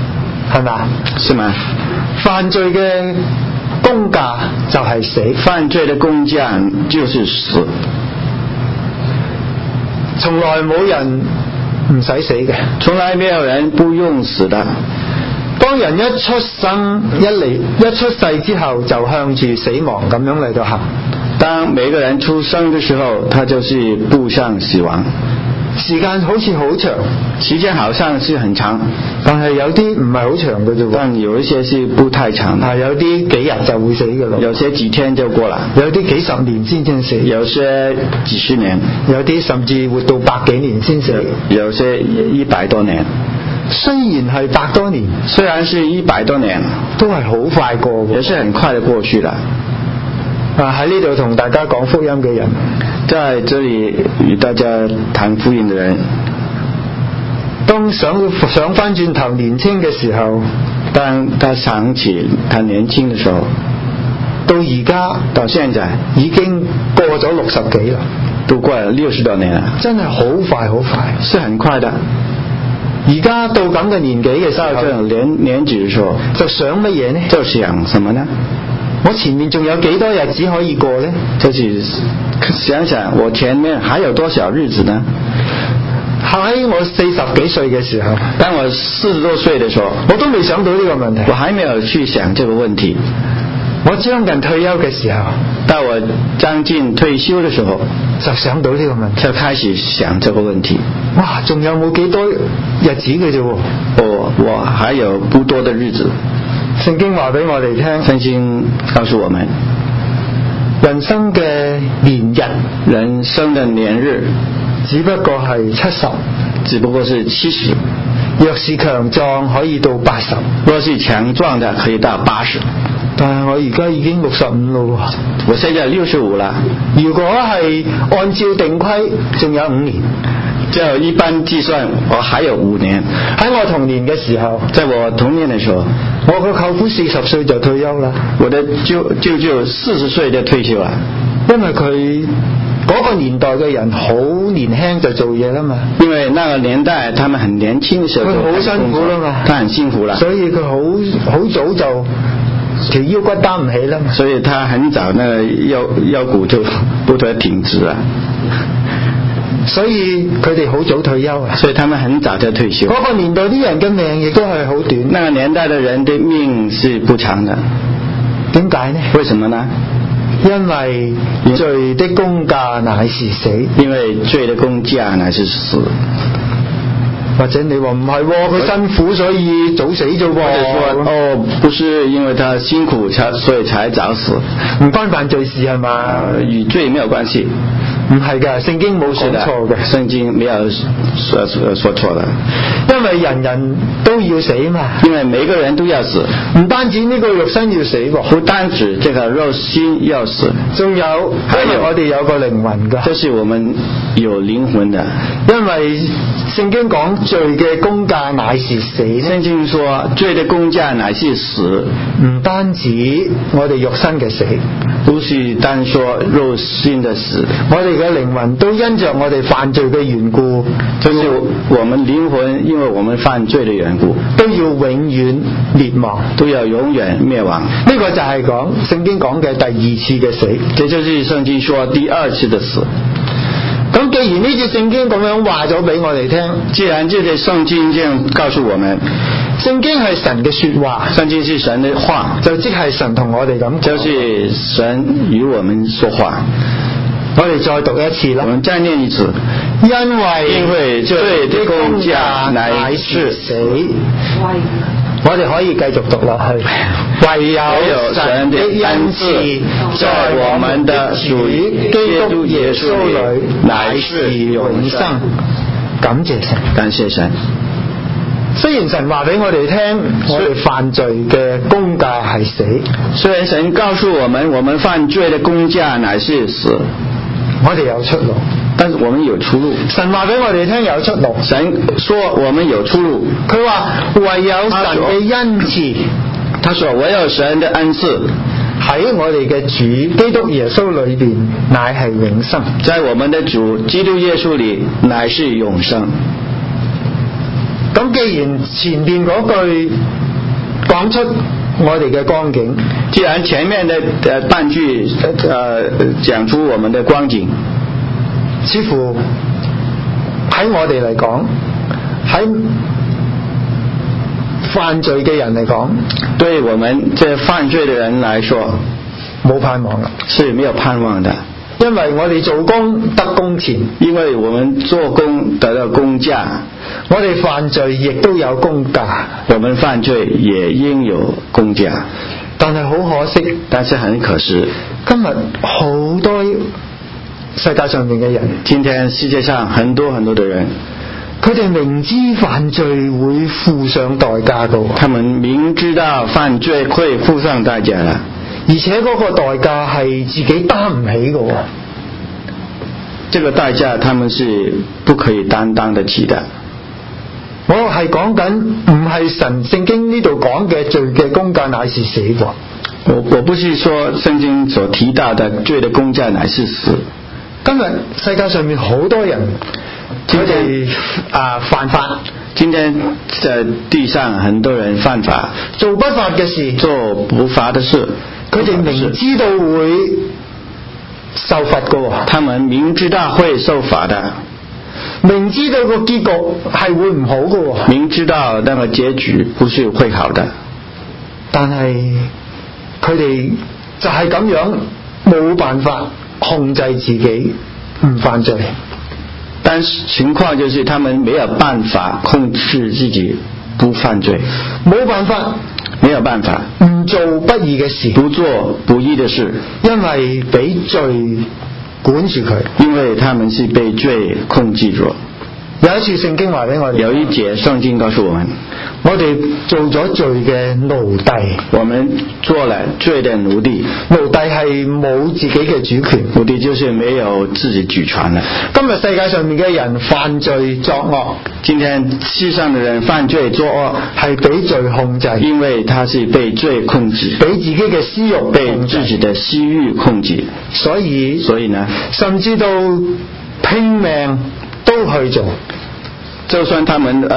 A: 係嘛？
B: 是嗎？
A: 犯罪嘅工價就係死，
B: 犯罪的工價就是死，
A: 從來冇人唔使死嘅，
B: 從來沒有人不用死的。
A: 當人一出世之後就向住死亡咁樣嚟到行。
B: 當每個人出生的時候，他就是步向死亡。
A: 時間好似好長，
B: 時間好像是很長，
A: 但係有啲唔係好長嘅啫喎。
B: 但有一些是不太長的，
A: 有啲幾日就會死嘅咯，
B: 有些幾天就過了，
A: 有啲幾十年先至死，
B: 有些幾十年，
A: 有啲甚至活到百幾年先死，
B: 有些100多年。
A: 雖然係百多年，
B: 雖然是100多年，
A: 都係好快過嘅，
B: 也是很快的過去了。
A: 喺呢度同大家講福音嘅人，
B: 在這裡與大家談福音的人，
A: 當想翻轉頭年輕嘅時候，
B: 當他想起他年輕的時候，
A: 到而家
B: 到現在
A: 已經過咗60幾啦，
B: 都過了60多年了，
A: 真係好快好快，
B: 是很快的。
A: 而家到咁嘅年紀嘅時候，
B: 到這種年紀嘅時候，
A: 就想乜嘢呢？
B: 就想什麼呢？
A: 我前面仲有幾多日子可以過呢？
B: 就是想想我前面還有多少日子呢？
A: 喺我40幾歲嘅時候，
B: 當我40多歲的時候，
A: 我都未想到呢個問題，
B: 我還沒有去想這個問題。
A: 我將近退休嘅時候，
B: 到我將近退休的時候，
A: 就想到呢個問題，
B: 就開始想這個問題。
A: 哇，仲有冇幾多日子嘅啫？
B: 我還有不多的日子。
A: 聖經話俾我哋聽，
B: 聖經告訴我們，
A: 人生嘅年日，
B: 人生的年日
A: 只不過係70，
B: 只不過是70。
A: 若是強壯可以到80，
B: 若是強壯的可以到80。
A: 但係我而家已經65咯喎，
B: 我現在65了。
A: 如果係按照定規，仲有5年。
B: 就一般計算，我還有5年。
A: 喺我童年嘅時候，
B: 在我童年的時候，
A: 我個舅父40歲就退休啦。
B: 我的舅舅40歲就退休啦，
A: 因為佢嗰個年代嘅人好年輕就做嘢啦嘛。
B: 因為那個年代他們很年輕嘅時候，
A: 佢好辛苦啦嘛，
B: 他很辛苦啦，
A: 所以佢好早就條腰骨擔唔起啦嘛。
B: 所以他很早那個腰骨就不得挺直啦。
A: 所以佢哋好早退休啊，
B: 所以他們很早就退休。
A: 嗰個年代啲人嘅命亦都係好短。
B: 那個年代的人的命是不長的。
A: 點解呢？
B: 為什麼呢？
A: 因為罪的工價乃是死。
B: 因為罪的工價乃是死。
A: 或者你話唔係，佢辛苦所以早死啫喎。
B: 或者說不是因為他辛苦所以才早死，
A: 唔關犯罪事係嘛？
B: 與罪沒有關係。
A: 唔係㗎，聖經冇講錯嘅，
B: 聖經沒有說錯的。
A: 因為人人都要死嘛。
B: 因為每個人都要死，
A: 唔單止呢個肉身要死喎，
B: 不單止這個肉心要死，
A: 仲有，因為我哋有個靈魂㗎。
B: 就是我們有靈魂的。
A: 因為聖經講罪嘅工價乃是死。
B: 聖經說罪的工價乃是死，
A: 唔單止我哋肉身嘅死，
B: 不是單說肉心的死，
A: 我哋嘅靈魂都因着我哋犯罪嘅緣故，
B: 就是我們靈魂因為我們犯罪的緣故，
A: 都要永遠滅亡，
B: 都要永遠滅亡。
A: 呢個就係講聖經講嘅第二次嘅死，
B: 這就是聖經說第二次的死。
A: 咁既然呢節聖經咁樣話咗俾我哋聽，
B: 既然這節聖經這樣告訴我們，
A: 聖經係神嘅說話，
B: 聖經是神的話，
A: 就即係神同我哋咁講，
B: 就是神與我們說話。
A: 我哋再讀一次啦，
B: 我們再念一次。
A: 因為
B: 罪的工價乃是死。
A: 我哋可以繼續讀落去。唯有神的恩賜，在我們的主基督耶穌裏乃是永生。感謝神，
B: 感謝神。
A: 雖然神話俾我哋聽，我哋犯罪嘅工價係死。
B: 雖然神告訴我們犯罪的工價乃是死，
A: 我哋有出路。
B: 但是我們有出路。
A: 神話俾我哋聽有出路。
B: 神說我們有出路。
A: 佢話唯有神嘅恩賜，
B: 他說唯有神的恩賜
A: 喺我哋嘅主基督耶穌裏邊乃係永生。
B: 在我們的主基督耶穌裏乃是永生。
A: 咁既然前邊嗰句講出我哋嘅光景。
B: 既然前面的半句講出我們的光景，
A: 似乎喺我哋嚟講，喺犯罪嘅人嚟講，
B: 對我們這犯罪的人來說，
A: 冇盼望啦，
B: 是沒有盼望的。
A: 因為我哋做工得工錢，
B: 因為我們做工得到工價，
A: 我哋犯罪亦都有工價，
B: 我們犯罪也應有工價。
A: 但係好可惜，
B: 但是很可惜，
A: 今日好多世界上面嘅人，
B: 今天世界上很多的人，
A: 佢哋明知犯罪會付上代價嘅，
B: 他們明知道犯罪會付上代價啦，
A: 而且嗰個代價係自己擔唔起嘅。
B: 這個代價他們是不可以擔當得起的。
A: 我係講緊唔係神聖經呢度講嘅罪嘅工價乃是死喎。
B: 我不是說聖經所提到的罪的工價乃是死。
A: 今日世界上面好多人佢哋犯法，
B: 今天在地上很多人犯法，
A: 做不法嘅事，
B: 做不法的事，
A: 佢哋明知道會受罰嘅，
B: 他們明知道會受罰的，
A: 明知道個結局係會唔好嘅，
B: 明知道那個結局不是會好的，
A: 但係佢哋就係咁樣冇辦法控制自己唔犯罪。
B: 但是情況就是他們沒有辦法控制自己不犯罪，
A: 沒有辦法唔做不義嘅事，
B: 不做不義的事，
A: 因為俾罪管住佢，
B: 因為他們是被罪控制咗。
A: 有一次聖經話俾我哋，
B: 有一節聖經告訴我們，
A: 我哋做咗罪嘅奴隸，
B: 我們做了罪的奴隸。
A: 奴隸係冇自己嘅主權，
B: 奴隸就是沒有自己主權的。
A: 今日世界上面嘅人犯罪作惡，
B: 今天世上的人犯罪作惡
A: 係俾罪控制，
B: 因為他是被罪控制，
A: 俾自己嘅私欲
B: 被自己的私欲控制，
A: 所以
B: 呢，
A: 甚至到拼命都去做，
B: 就算他們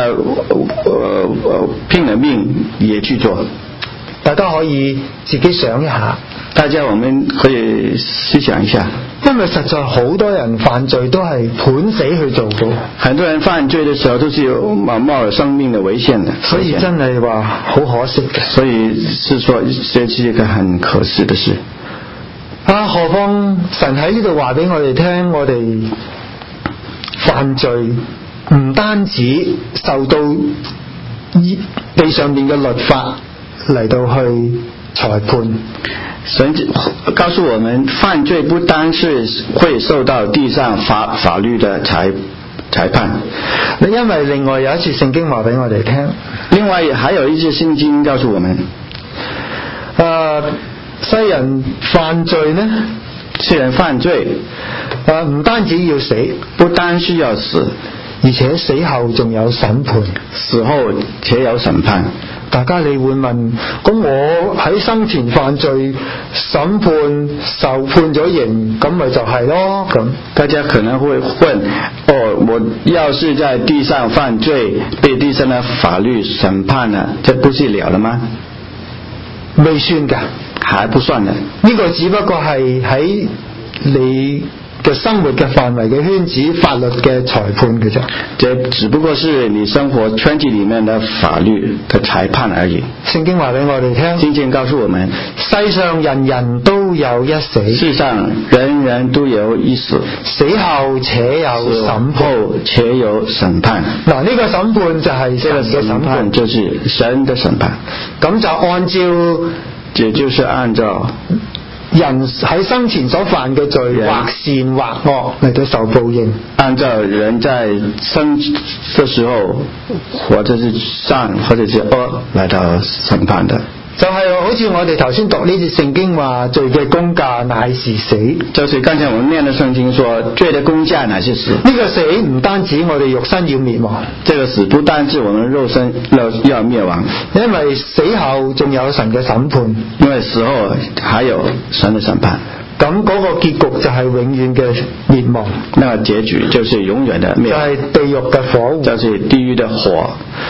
B: 拼了命也去做。
A: 大家可以自己想一下，
B: 我們可以思想一下，
A: 因為實在好多人犯罪都係盤死去做嘅，
B: 很多人犯罪的時候都是有冒了生命的危險的，
A: 所以真係話好可惜嘅。
B: 所以是說這是一個很可惜的事。
A: 何況神喺呢度話俾我哋聽，我哋犯罪唔單止受到地上面嘅律法嚟到去裁判，
B: 神告訴我們，犯罪不單是會受到地上法律的裁判。
A: 因為另外有一次聖經話俾我哋聽，
B: 另外還有一次聖經告訴我們，
A: 世人犯罪呢，
B: 世人犯罪
A: 唔單止要死，
B: 不單是要死，
A: 而且死後仲有審判，
B: 死後且有審判。
A: 大家你會問，咁我喺生前犯罪，審判受判咗刑，咁咪就係咯？咁
B: 大家可能會問，我要是在地上犯罪，被地上的法律審判了，這不是了了嗎？
A: 未算㗎，
B: 還不算的。
A: 呢個只不過係喺你嘅生活嘅範圍嘅圈子法律嘅裁判嘅啫，
B: 這只不過是你生活圈子裡面的法律的裁判而已。
A: 聖經話俾我哋聽，
B: 聖經告訴我們，
A: 世上人人都有一死，
B: 世上人人都有一死，
A: 死後且有審判，
B: 死後且有審判。
A: 嗱，呢個審判就係神嘅審判，
B: 就是神的審判。
A: 咁就按照，
B: 也就是按照
A: 人喺生前所犯嘅罪，或善或惡嚟到受報應。
B: 按照人在生的時候，或者是善或者是惡來到審判的。
A: 就係好似我哋頭先讀呢節聖經話，罪嘅工價乃是死。
B: 就是剛才我們念的聖經說，罪的工價乃是死。
A: 呢個死唔單止我哋肉身要滅亡，
B: 這個死不單止我們肉身要滅亡，
A: 因為死後仲有神嘅審判。
B: 因為死後還有神的審判。
A: 咁嗰個結局就係永遠嘅滅亡。
B: 那個結局就是永遠的滅亡，
A: 就係地獄嘅火湖，
B: 就是地獄的火。
A: 第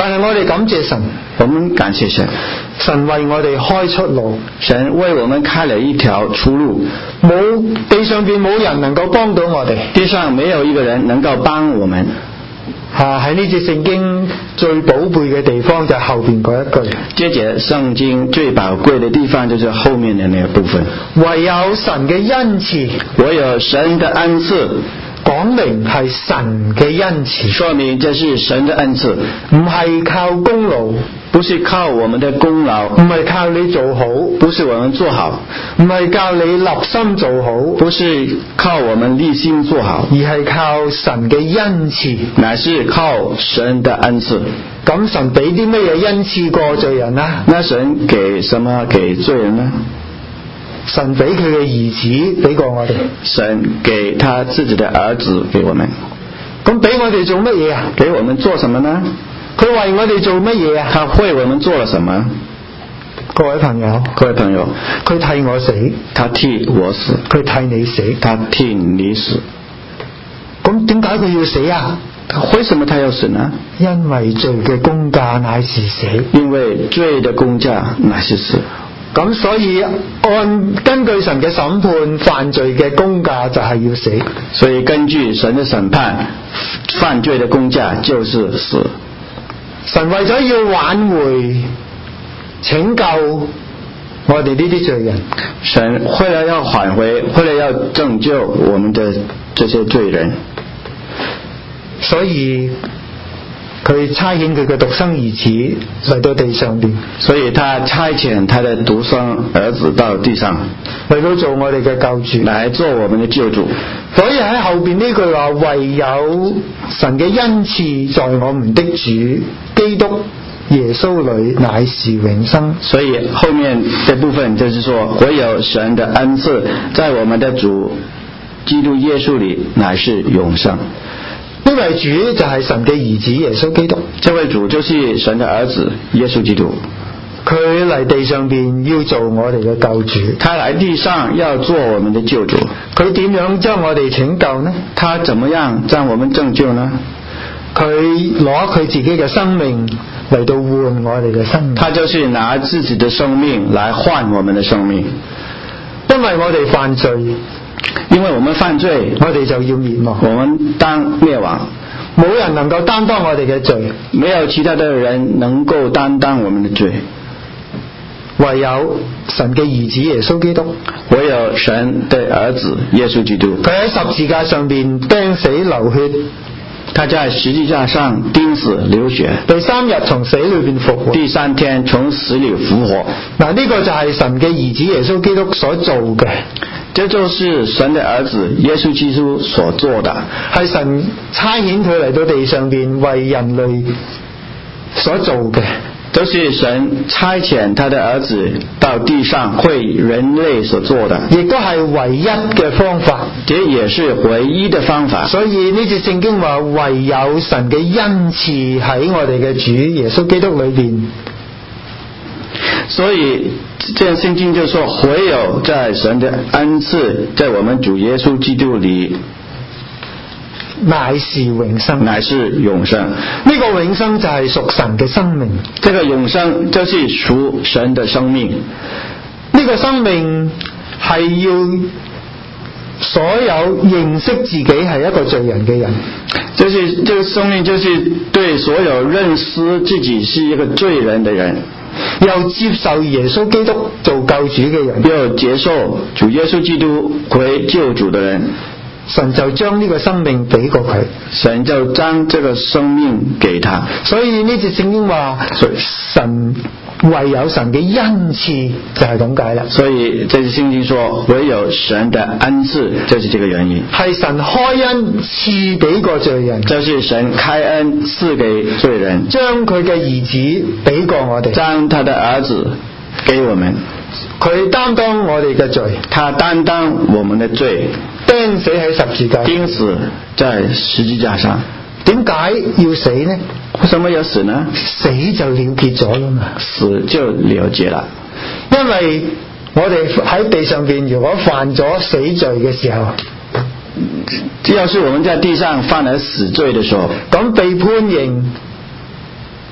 A: 但係我哋感謝神，
B: 我們感謝神，
A: 神為我哋開出路，
B: 神為我們開了一條出路，
A: 地上邊冇人能夠幫到我哋，
B: 地上沒有一個人能夠幫我們。
A: 喺呢節聖經最寶貝嘅地方就係後邊嗰一句，
B: 這節聖經最寶貴的地方就是後面的那個部分，
A: 唯有神嘅恩賜，
B: 唯有神的恩賜，
A: 講明係神嘅恩賜，
B: 說明這是神的恩賜，
A: 唔係靠功勞，
B: 不是靠我們的功勞，
A: 唔係靠你做好，
B: 不是我們做好，
A: 唔係靠你立心做好，
B: 不是靠我們立心做好，
A: 而係靠神嘅恩賜，
B: 乃是靠神的恩賜。
A: 咁神俾啲乜嘢恩賜過罪人啊？
B: 那神給什麼給罪人呢？
A: 神俾佢嘅兒子俾過我哋，
B: 神給他自己的兒子給我們，
A: 咁俾我哋做乜嘢啊？
B: 給我們做什麼呢？
A: 佢為我哋做乜嘢啊？
B: 他為我們做了什麼？
A: 各位朋友，佢替我死，
B: 他替我死，
A: 佢替你死，
B: 他替你死。
A: 咁點解佢要死啊？
B: 為什麼他要死呢？
A: 因為罪嘅工價乃是死，
B: 因為罪的工價乃是死。
A: 咁所以根據神嘅審判，犯罪嘅工價就係要死。
B: 所以根據神的審判，犯罪的工價就是死。
A: 神為咗要挽回、拯救我哋呢啲罪人，
B: 神為了要挽回，為了要拯救我們的這些罪人，
A: 所以佢差遣佢嘅獨生兒子嚟到地上邊，
B: 所以他差遣他的獨生兒子到地上，
A: 嚟到做我哋嘅救主，
B: 來做我們的救主。
A: 所以喺後邊呢句話，唯有神嘅恩賜在我們的主基督耶穌裏乃是永生。
B: 所以後面的部分就是說，唯有神的恩賜在我們的主基督耶穌裏乃是永生。
A: 因為主就係神嘅兒子耶穌基督，
B: 這位主就是神的兒子耶穌基督，
A: 佢嚟地上邊要做我哋嘅救主，
B: 他來地上要做我們的救主。
A: 佢點樣將我哋拯救呢？
B: 他怎麼樣將我們拯救呢？
A: 佢攞佢自己嘅生命嚟到換我哋嘅生命，
B: 他就是拿自己的生命來換我們的生命。
A: 因為我哋犯罪，
B: 因為我們犯罪，
A: 我哋就要滅亡，
B: 我們當滅亡。
A: 冇人能夠擔當我哋嘅罪，
B: 沒有其他的人能夠擔當我們的罪，
A: 唯有神嘅兒子耶穌基督，
B: 唯有神的兒子耶穌基督。
A: 佢喺十字架上邊釘死流血，
B: 他在十字架上釘死流血，
A: 第三日從死裏邊復活，
B: 第三天從死裏復活。
A: 嗱，呢個就係神嘅兒子耶穌基督所做嘅，
B: 這就是神的兒子耶穌基督所做的，
A: 係神差遣佢嚟到地上邊為人類所做嘅，
B: 就是神差遣他的兒子到地上為人類所做的，
A: 亦都係唯一嘅方法，
B: 這也是唯一的方法。
A: 所以呢節聖經話，唯有神嘅恩賜喺我哋嘅主耶穌基督裏邊。
B: 所以這聖經就說，唯有在神的恩賜在我們主耶穌基督裏
A: 乃是永生，
B: 乃是永生。
A: 呢個永生就係屬神嘅生命，
B: 這個永生就是屬神的生命。
A: 呢個生命係要所有認識自己係一個罪人嘅人，
B: 就是這個生命就是對所有認識自己是一個罪人的人，
A: 又接受耶穌基督做救主嘅人，
B: 又接受主耶穌基督為救主的人，
A: 神就將呢個生命俾過佢，
B: 神就將這個生命給他。
A: 所以呢節聖經話，神唯有神嘅恩賜就係咁解啦。
B: 所以這節聖經說，唯有神的恩賜，就是這個原因。
A: 係神開恩賜俾個罪人，
B: 就是神開恩賜給罪人，
A: 將佢嘅兒子俾過我哋，
B: 將他的兒子給我們。
A: 佢擔當我哋嘅罪，
B: 他擔當我們的罪，
A: 釘死喺十字架，
B: 釘死在十字架上。
A: 點解要死呢？
B: 為什麼要死呢？
A: 死就了結咗啦嘛，
B: 死就了結了。
A: 因為我哋喺地上邊如果犯咗死罪嘅時候，
B: 要是我們在地上犯了死罪的時候，
A: 咁被判刑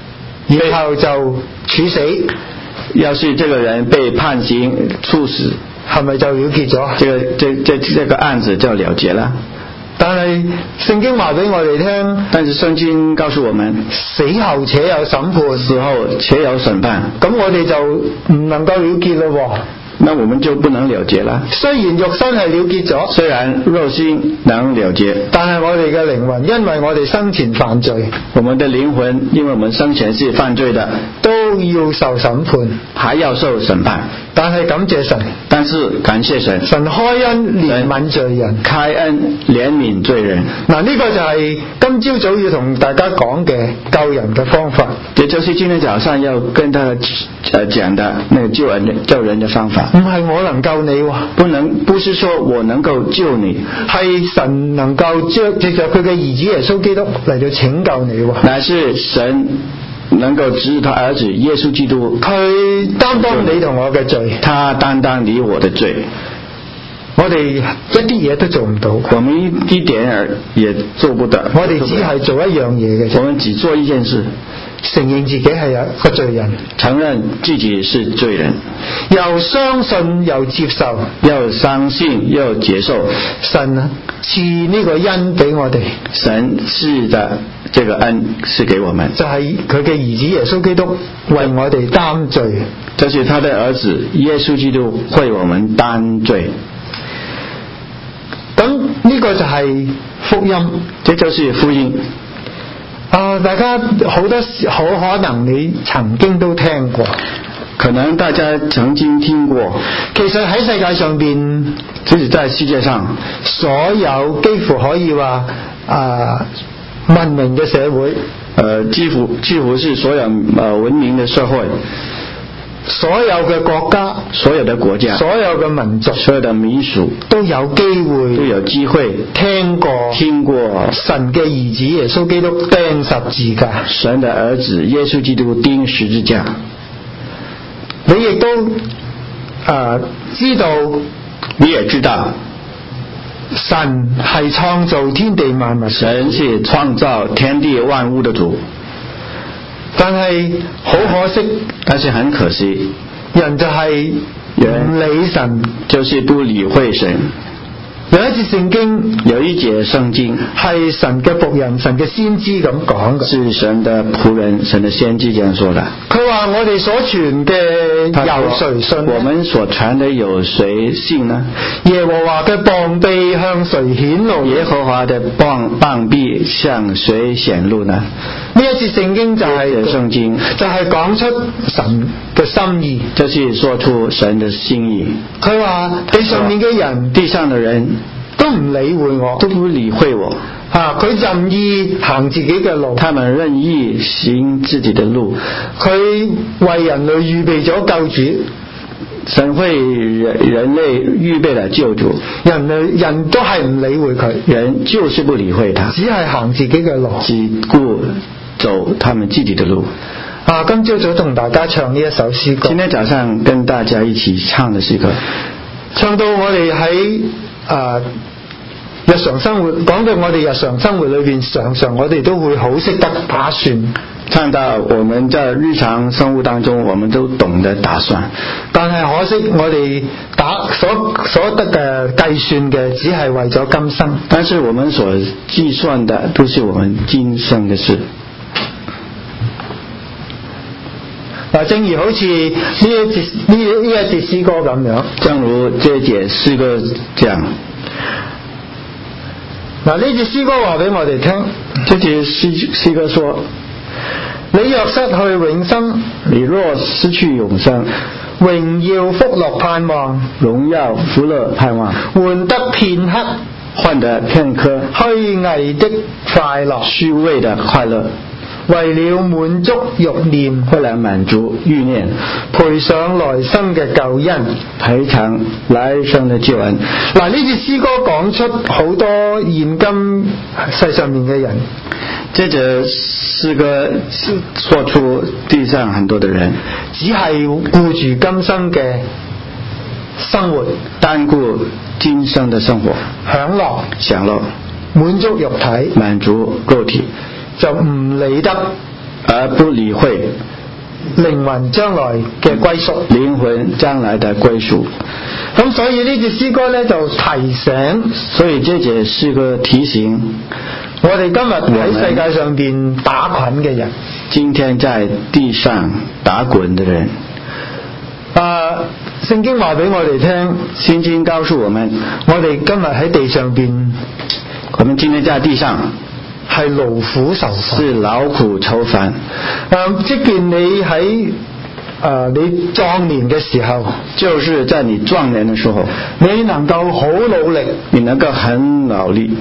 A: 然後就處死，
B: 要是這個人被判刑處死，
A: 係咪就了結咗？
B: 這個案子就了結了。
A: 但係聖經話俾我哋聽，
B: 但是聖經告訴我們，
A: 死後且有審判，
B: 死後且有審判。
A: 咁我哋就唔能夠了結咯。
B: 那我們就不能了結了。
A: 雖然肉身係了結咗，
B: 雖然肉心能了結，
A: 但係我哋嘅靈魂，因為我哋生前犯罪，
B: 我們的靈魂因為我們生前是犯罪的，
A: 都要受審判，
B: 還要受審判。
A: 但係感謝神，
B: 但是感謝神，
A: 神開恩憐憫罪人，
B: 開恩憐憫罪人。
A: 嗱，呢個就係今朝早要同大家講嘅救人嘅方法。
B: 這就是今天早上要跟大家講的那個救人的方法。
A: 唔係我能救你，
B: 不是說我能夠救你，
A: 係神能夠藉着佢嘅兒子耶穌基督嚟到拯救你。
B: 乃是神能夠指他兒子耶穌基督，
A: 佢擔當你同我嘅罪，
B: 他擔當你我的罪。
A: 我哋一啲嘢都做唔到，
B: 我們一點也做不得。
A: 我哋只係做一樣嘢嘅啫，
B: 我們只做一件事，
A: 承認自己係一個罪人，
B: 承認自己是罪人，
A: 又相信又接受，
B: 又相信又接受。
A: 神賜呢個恩俾我哋，
B: 神賜的這個恩是給我們，
A: 就係佢嘅兒子耶穌基督為我哋擔罪，
B: 這是他的兒子耶穌基督為我們擔罪。
A: 咁呢個就係福音，
B: 這就是福音。
A: 大家好多時好可能你曾經都聽過，
B: 可能大家曾經聽過。
A: 其實喺世界上邊，
B: 即使在世界上，
A: 所有幾乎可以話文明嘅社會，
B: 幾乎是所有文明的社會，
A: 所有嘅國家，
B: 所有的國家，
A: 所有嘅民族，
B: 所有的民屬
A: 都有機會聽過神嘅兒子耶穌基督釘十字架，
B: 神的兒子耶穌基督釘十字架。
A: 你亦都知道，
B: 你也知道
A: 神係創造天地萬物，
B: 神是創造天地萬物的主。
A: 但係好可惜，
B: 但是很可惜，
A: 人就係唔理神，
B: 就是不理會神。
A: 有一節聖經，
B: 有一節聖經
A: 係神嘅僕人、神嘅先知咁講嘅，
B: 是神的僕人、神的先知這樣說的。
A: 佢話我哋所傳嘅有誰信？
B: 我們所傳的有誰信呢？
A: 耶和華嘅膀臂向誰顯露？
B: 耶和華的膀臂向誰顯露呢？
A: 呢一節聖經就係
B: 聖經，
A: 就係講出神嘅心意，
B: 就是說出神的心意。
A: 佢話地上面嘅人，
B: 地上的人
A: 都唔理會我，
B: 都不理會我。
A: 佢任意行自己嘅路，
B: 他們任意行自己的路。
A: 佢為人類預備咗救主，
B: 神為人類預備了救主，
A: 人都係唔理會佢，
B: 人就是不理會他，
A: 只係行自己嘅路，
B: 只顧走他們自己的路。
A: 今朝早同大家唱呢一首詩歌，
B: 今天早上跟大家一起唱的詩歌，
A: 唱到我哋喺日常生活，講到我哋日常生活裏邊，常常我哋都會好識得打算。
B: 唱到我們在日常生活當中，我們都懂得打算，
A: 但係可惜我哋所得嘅計算嘅，只係為咗今生。
B: 但是我們所計算的，都是我們今生的事。
A: 正如好似呢一節詩歌咁樣，
B: 正如這節詩歌這樣。
A: 呢節詩歌話俾我哋聽，
B: 這節詩歌說，
A: 你若失去永生，
B: 你若失去永生，
A: 榮耀福樂盼望，
B: 榮耀福樂盼望，
A: 換得片刻，
B: 換得片刻，
A: 虛偽的快樂，
B: 虛偽的快樂，
A: 為了滿足慾念，
B: 為了滿足慾念，
A: 賠上來生嘅救恩，
B: 賠償來生的救恩。
A: 呢節詩歌講出好多現今世上面嘅人，
B: 這節詩歌說出地上很多的人，
A: 只係顧住今生嘅生活，
B: 單顧今生的生活，
A: 享樂，滿足肉體，
B: 滿足肉體，
A: 就唔理得
B: 而不理會
C: 靈魂將來嘅歸宿。
B: 靈魂將來的歸屬。
C: 咁所以呢節詩歌呢，就提醒，
B: 所以這節是個提醒
C: 我哋今日喺世界上邊打滾嘅人，
B: 今天在地上打滾的人。
C: 聖經話俾我哋聽，
B: 聖經告訴我們，
C: 我哋今日喺地上邊，
B: 我們今天在地上
C: 係勞苦愁煩，
B: 是勞苦愁煩。
C: 即便你喺你壯年嘅時候，
B: 就是在你壯年的時候，
C: 你能夠好努力，
B: 你能夠很努力，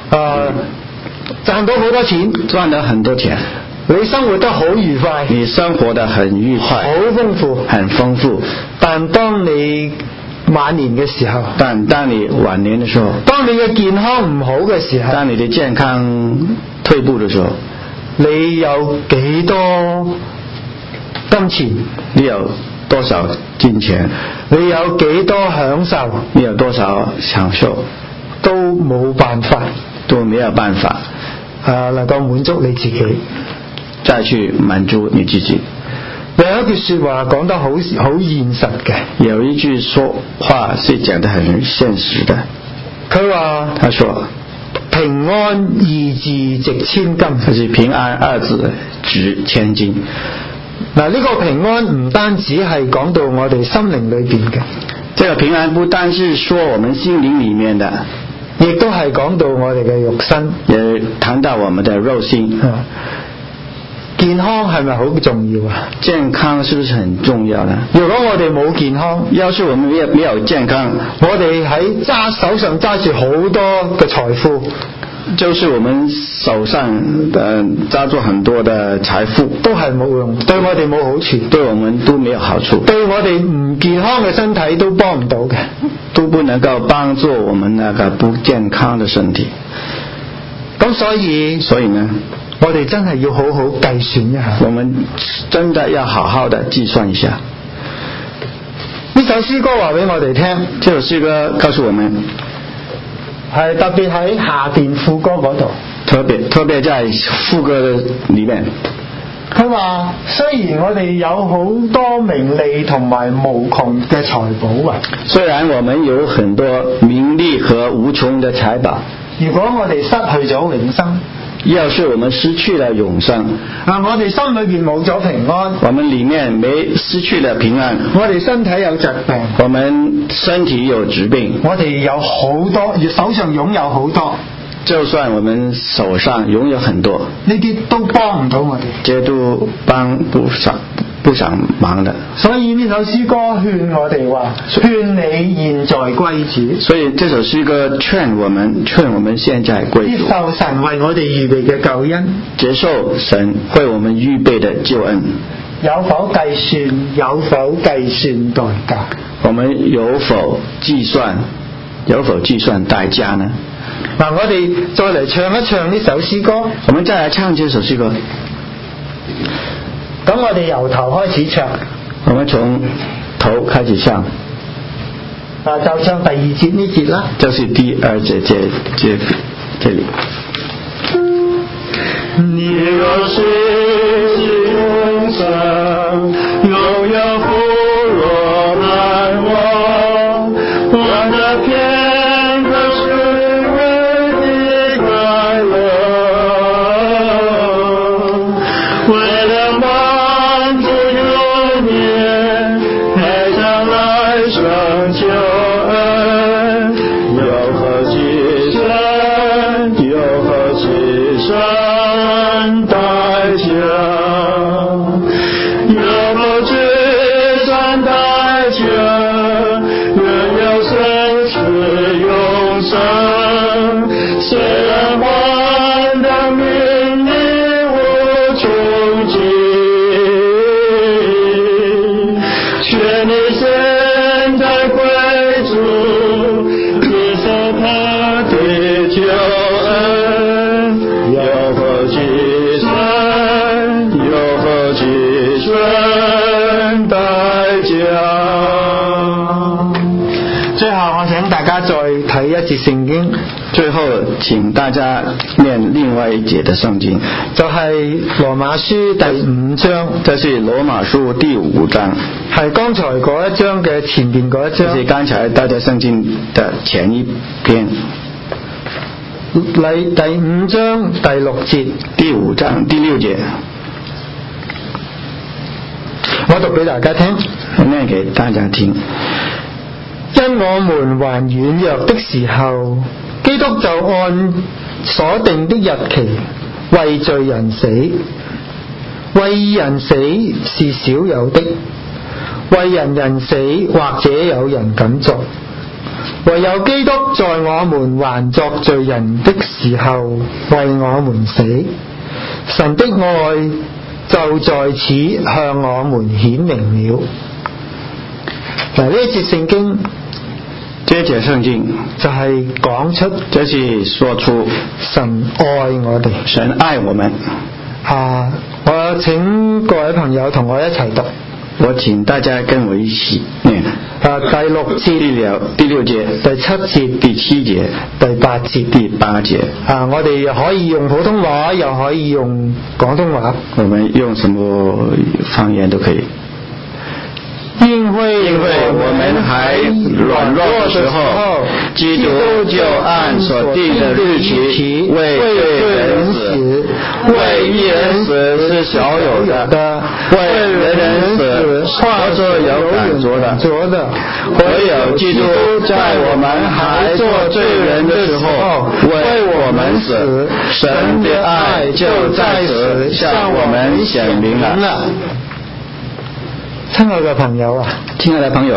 C: 賺到好多錢，
B: 賺到很多錢，
C: 你生活得好愉快，
B: 你生活得很愉快，
C: 好豐富，
B: 很豐富。
C: 但當你晚年嘅時候，
B: 但當你晚年的時候，
C: 當你嘅健康唔好嘅時候，
B: 當你的健康退步的時候，
C: 你有幾多金錢？
B: 你有多少金錢？
C: 你有幾多享受？
B: 你有多少享受？
C: 都冇辦法，
B: 都沒有辦法
C: 能夠滿足你自己，
B: 再去滿足你自己。
C: 有一句說話講得好現實嘅，
B: 有一句說話是講得很現實的。他說平安二字值千金，就是平安二字值千金。
C: 嗱，呢個平安唔單止係講到我哋心靈裏邊嘅，
B: 這個平安不單是說我們心靈裏面的，
C: 亦都係講到我哋嘅肉身，
B: 也談到我們的肉心。
C: 健康係咪好重要啊？
B: 健康是不是很重要呢？
C: 如果我哋冇健康，
B: 要是我們沒有健康，
C: 我哋喺手上揸住好多嘅財富，
B: 就是我們手上揸住很多的財富，
C: 都係冇用，對我哋冇好處，
B: 對我們都沒有好處，
C: 對我哋唔健康嘅身體都幫唔到嘅，
B: 都不能夠幫助我們那個不健康的身體。
C: 咁所以
B: 呢，
C: 我哋真係要好好計算一下，
B: 我們真的要好好的計算一下。
C: 呢首詩歌話俾我哋聽，
B: 這首詩歌告訴我們，
C: 係特別喺下邊副歌嗰度，
B: 特別在副歌的裏面，
C: 佢話雖然我哋有好多名利同埋無窮嘅財寶啊，
B: 雖然我們有很多名利和無窮的財寶，
C: 如果我哋失去咗永生，
B: 要是我們失去了永生，
C: 我哋心裏邊冇咗平安，
B: 我們裏面失去了平安，
C: 我哋身體有疾病，
B: 我們身體有疾病，
C: 我哋有好多，手上擁有好多，
B: 就算我們手上擁有很多，
C: 呢啲都幫唔到我哋，
B: 這都幫不上忙的。
C: 所以呢首詩歌勸我哋話，勸你現在歸主。
B: 所以這首詩歌勸我們現在歸主，
C: 接受神為我哋預備嘅救恩，
B: 接受神為我們預備的救恩。
C: 有否計算代價？
B: 我們有否計算代價呢？
C: 我哋再嚟唱一唱呢首詩歌。
B: 我們再來唱這首詩歌。
C: 咁我哋由頭開始唱。
B: 我們從頭開始唱。
C: 就唱第二節呢節啦。
B: 就是第二節這裡。
C: 你若是永生，榮耀福樂滿我，我的片刻是為你快樂，為了滿足永遠，還將來生救恩，有何其深，有何其深代價，有何其深代價，願有生死永生，雖然患難名利無窮盡，卻你現在歸主，接受他的救恩，有何其深，有何其深代價。最後我請大家再睇一節聖經。
B: 最後請大家念另外一節的聖經，
C: 就係羅馬書第5章。
B: 這是羅馬書第5章，
C: 係剛才嗰一章嘅前面嗰一章。
B: 這是剛才大家聖經的前一篇。
C: 第5章第6節。
B: 第5章第6節。
C: 我讀俾大家聽。
B: 念給大家聽。
C: 因我們還軟弱的時候，基督就按所定的日期為罪人死。為義人死是少有的，為人死或者有人敢作。唯有基督在我們還作罪人的時候為我們死，神的愛就在此向我們顯明了。嗱，呢一節聖經，
B: 這節聖經
C: 就係講出，
B: 這是說出
C: 神愛我哋，
B: 神愛我們。
C: 我請各位朋友同我一齊讀。
B: 我請大家跟我一起念。
C: 第6節、
B: 第6節、
C: 第7節、
B: 第7節、
C: 第8節、
B: 第8節。
C: 我哋可以用普通話，又可以用廣東話。
B: 我們用什麼方言都可以。
C: 因為我們還軟弱的時候，基督就按所定的日期為罪人死。為義人死是少有的，為人死或者有敢作的。唯有基督在我們還做罪人的時候為我們死，神的愛就在此向我們顯明了。親愛嘅朋友啊，
B: 親愛的朋友，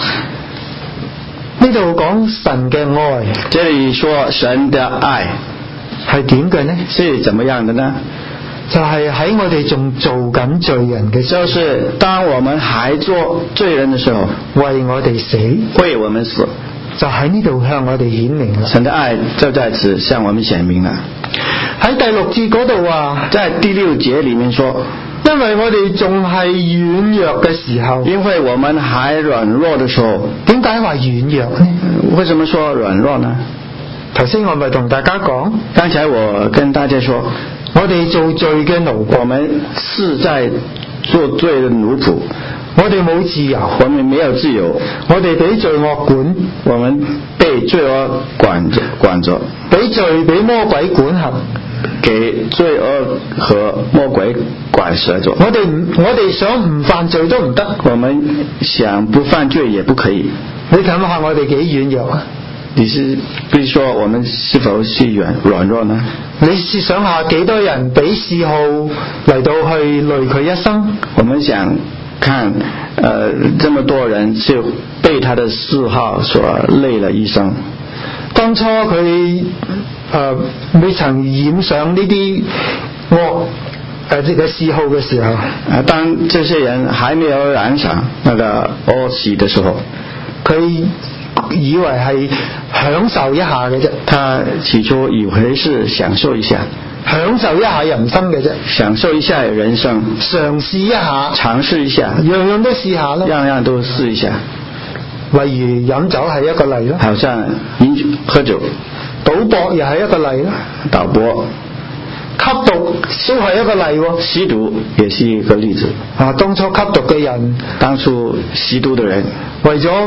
C: 呢度講神嘅愛，
B: 這裡說神的愛
C: 係點嘅呢？
B: 是怎麼樣的呢？
C: 就係喺我哋仲做緊罪人嘅時候，
B: 就是當我們還做罪人的時候，
C: 為我哋死，
B: 為我們死，
C: 就喺呢度向我哋顯明啦。
B: 神的愛就在此向我們顯明了。
C: 喺第6節嗰度話，
B: 在第6節裡面說，
C: 因為我哋仲係軟弱嘅時候，
B: 因為我們還軟弱的時候。
C: 點解話軟弱呢？
B: 為什麼說軟弱呢？
C: 頭先我咪同大家講，
B: 剛才我跟大家說，
C: 我哋做罪嘅奴僕，
B: 我們是在做罪的奴僕，
C: 我哋冇自由，
B: 我們沒有自由，
C: 我哋俾罪惡管，
B: 我們被罪惡管着，
C: 俾魔鬼管轄，
B: 給罪惡和魔鬼管轄着。
C: 我哋想唔犯罪都唔得，
B: 我們想不犯罪也不可以。
C: 你睇下我哋幾軟弱啊！
B: 你是比如說我們是否是軟弱呢？
C: 你試想下幾多人俾嗜好嚟到去累佢一生？
B: 我們想看這麼多人就被他的嗜好所累了一生。
C: 當初佢未曾染上呢啲惡嘅嗜好嘅時候，
B: 當這些人還沒有染上那個惡習的時候，
C: 佢以為係享受一下嘅啫。
B: 他起初以為是享受一下，
C: 享受一下人生嘅啫，
B: 享受一下人生，
C: 嘗試一下，
B: 嘗試一下，
C: 樣樣都試下咯，
B: 樣樣都試一下。
C: 例如飲酒係一個例咯，
B: 好像喝酒，
C: 賭博又係一個例咯，
B: 賭博，
C: 吸毒都係一個例喎，
B: 吸毒也是一個例子。
C: 當初吸毒嘅人，
B: 當初吸毒的人，
C: 為咗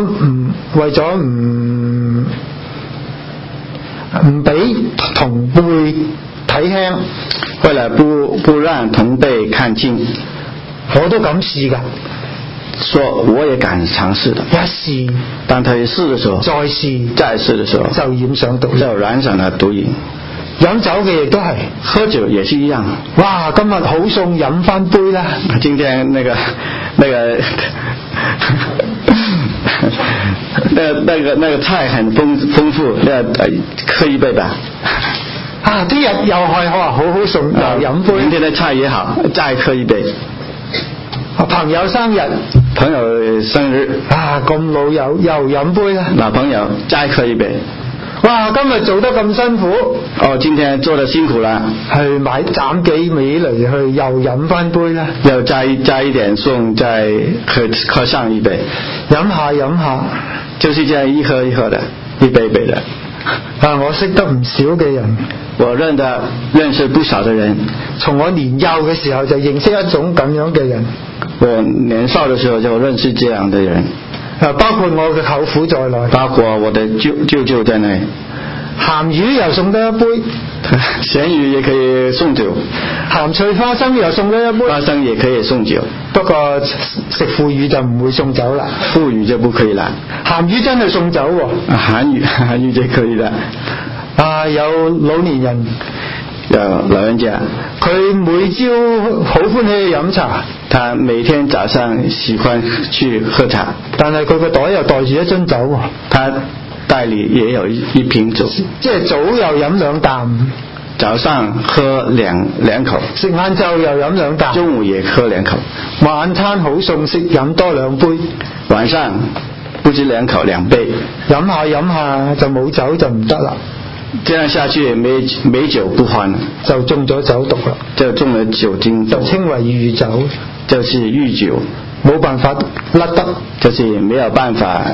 C: 唔俾同輩睇輕，
B: 為了不讓同輩看輕，
C: 我都敢試㗎。
B: 說我也敢嘗試的，
C: 一試，
B: 當他一試的時候，
C: 再試
B: 的時候，
C: 就染上毒癮，
B: 就染上了毒癮。
C: 飲酒嘅亦都係，
B: 喝酒也是一樣。
C: 哇，今日好餸，飲翻杯啦！
B: 今天那個菜很豐富，喝一杯吧。
C: 聽日又係好好餸，又飲杯。
B: 明天的菜也好，再喝一杯。
C: 朋友生日，咁老友又飲杯啦。
B: 老朋友再喝一杯。
C: 哇，今日做得咁辛苦。
B: 今天做得辛苦了。
C: 去買斬幾味嚟去，又飲翻杯啦。
B: 又加一點餸，再喝上一杯。
C: 飲下，就是這樣一喝一喝的，
B: 一杯一杯的。
A: 我識得唔少嘅人，
B: 我認識不少的人。
A: 從我年幼嘅時候就認識一種咁樣嘅人。
B: 我年少的時候就認識這樣的人，
A: 包括我嘅舅父在內，
B: 包括我的舅舅在內。
A: 鹹魚又送得一杯，
B: 鹹魚也可以送酒，
A: 鹹脆花生又送得一杯，
B: 花生也可以送酒。
A: 不過食腐乳就唔會送酒啦，
B: 腐乳就不可以啦。
A: 鹹魚真係送酒喎，
B: 鹹魚就可以啦。
A: 有老年人，
B: 有老人家，
A: 佢每朝好歡喜去飲茶，
B: 他每天早上喜歡去喝茶，
A: 但係佢個袋又袋住一樽酒喎，
B: 他袋裏也有一瓶酒，
A: 即係早又飲兩啖，
B: 早上喝兩口，
A: 食晏晝又飲兩啖，
B: 中午也喝兩口，
A: 晚餐好餸食飲多兩杯，
B: 晚上不止兩口兩杯，
A: 飲下就冇酒就唔得啦，
B: 這樣下去沒酒不歡了，
A: 就中咗酒毒啦，
B: 就中了酒精毒，
A: 就稱為酗酒，
B: 就是酗酒，
A: 冇辦法甩得，
B: 就是沒有辦法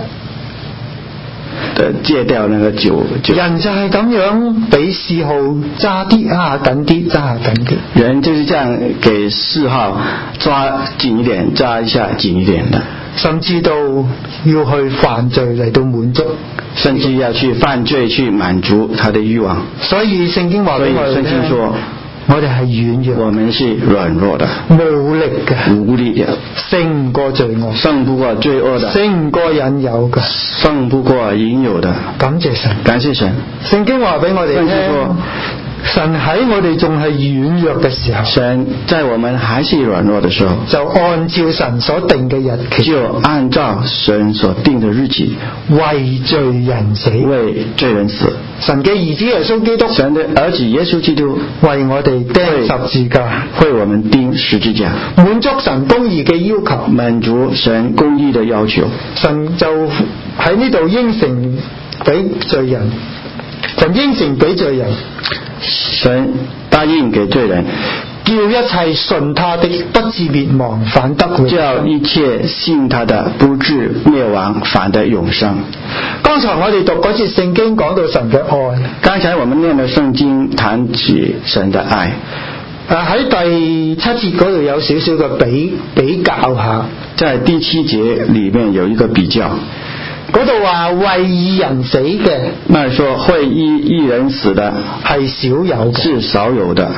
B: 戒掉那個酒。
A: 人就係咁樣俾嗜好揸啲緊啲，揸下緊啲。
B: 人就是這樣給嗜好抓緊一點，抓一下緊一點的，
A: 甚至到要去犯罪嚟到滿足，
B: 甚至要去犯罪去滿足他的慾望。
A: 所以聖經話俾我哋聽，
B: 聖經說
A: 我哋係軟弱，
B: 我們是軟弱的，
A: 無力嘅，
B: 無力的，
A: 勝過罪惡，
B: 勝不過罪惡的，
A: 勝過引誘嘅，
B: 勝不過引誘的。
A: 感謝神，
B: 感謝神。
A: 聖經話俾我哋聽，神喺我哋仲係軟弱嘅時候，
B: 神在我們還是軟弱的時候，
A: 就按照神所定嘅日期，
B: 就按照神所定的日期，
A: 為罪人死，
B: 為罪人死。
A: 神嘅兒子耶穌基督，
B: 神的兒子耶穌基督
A: 為我哋釘十字架，
B: 為我們釘十字架，
A: 滿足神公義嘅要求，
B: 滿足神公義的要求。
A: 神就喺呢度應承俾罪人，神應承俾罪人，
B: 神答應給罪人，
A: 叫一切信他的不至滅亡，反得永生。
B: 叫一切信他的不至滅亡，反得永生。
A: 剛才我哋讀嗰節聖經講到神嘅愛，
B: 剛才我們念的聖經談起神的愛。
A: 喺第7節嗰度有少少嘅比較下，
B: 在第7節裏面有一個比較。
A: 嗰度話為義人死嘅，
B: 那說會義人死的
A: 係少有嘅，
B: 是少有的。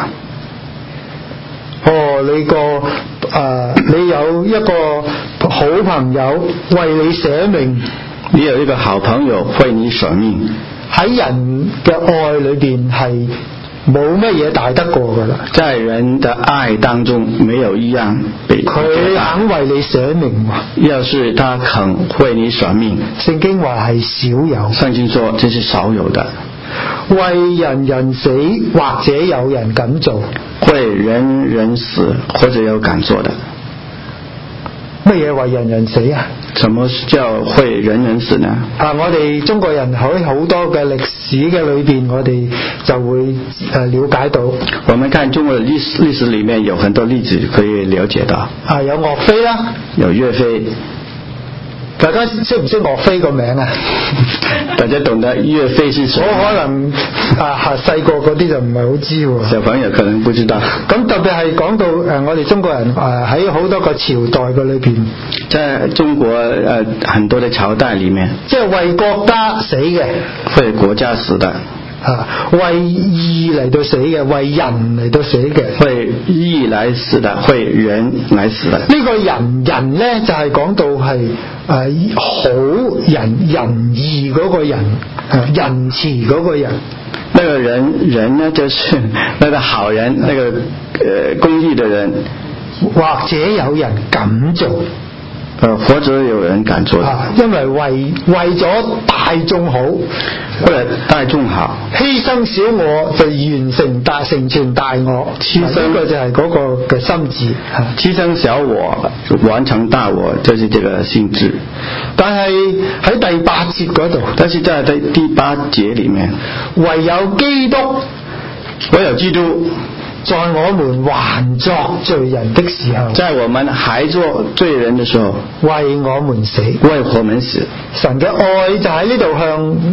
A: 你有一個好朋友為你捨命，
B: 你有一個好朋友為你捨命，
A: 喺人嘅愛裏邊係冇乜嘢大得過噶啦，
B: 在人的愛當中沒有一樣比
A: 佢肯為你捨命喎。
B: 要是他肯為你捨命，
A: 聖經話係少有，
B: 聖經說這是少有的。
A: 為人死，或者有人敢做，
B: 為人死或者有敢做的。
A: 乜嘢為人死啊？
B: 什麼叫會人死呢？
A: 我哋中國人喺好多嘅歷史嘅裏邊，我哋就會了解到。
B: 我們看中國的歷史裏面有很多例子可以了解到。
A: 有岳飛啦，
B: 有岳飛。
A: 大家識唔識岳飛個名啊？
B: 大家懂得岳飛是誰？
A: 我可能細個嗰啲就唔係好知喎。
B: 小朋友可能不知道。
A: 咁特別係講到我哋中國人喺好多個朝代嘅裏邊，
B: 在中國很多的朝代裏面，
A: 即係為國家死嘅，
B: 為國家死的。
A: 為義嚟到死嘅，為人嚟到死嘅，
B: 為義來死的，為人來死的。
A: 呢個人呢，就係講到係好仁義嗰個人，仁慈嗰個人。
B: 那個人呢，就是那個好人，那個公義的人，
A: 或者有人敢做。
B: 或者有人敢做，
A: 因為為咗大眾好，
B: 為了大眾好，
A: 犧牲小我就成全大我，呢個就係嗰個嘅心志。
B: 犧牲小我完成大我，就是這個心志。
A: 但係喺第8節嗰度，
B: 但是在第8節裏面，
A: 唯有基督在我們還作罪人的時候，
B: 在我們還做罪人的時候，
A: 為我們死。
B: 為我們死。
A: 神嘅愛就喺呢度向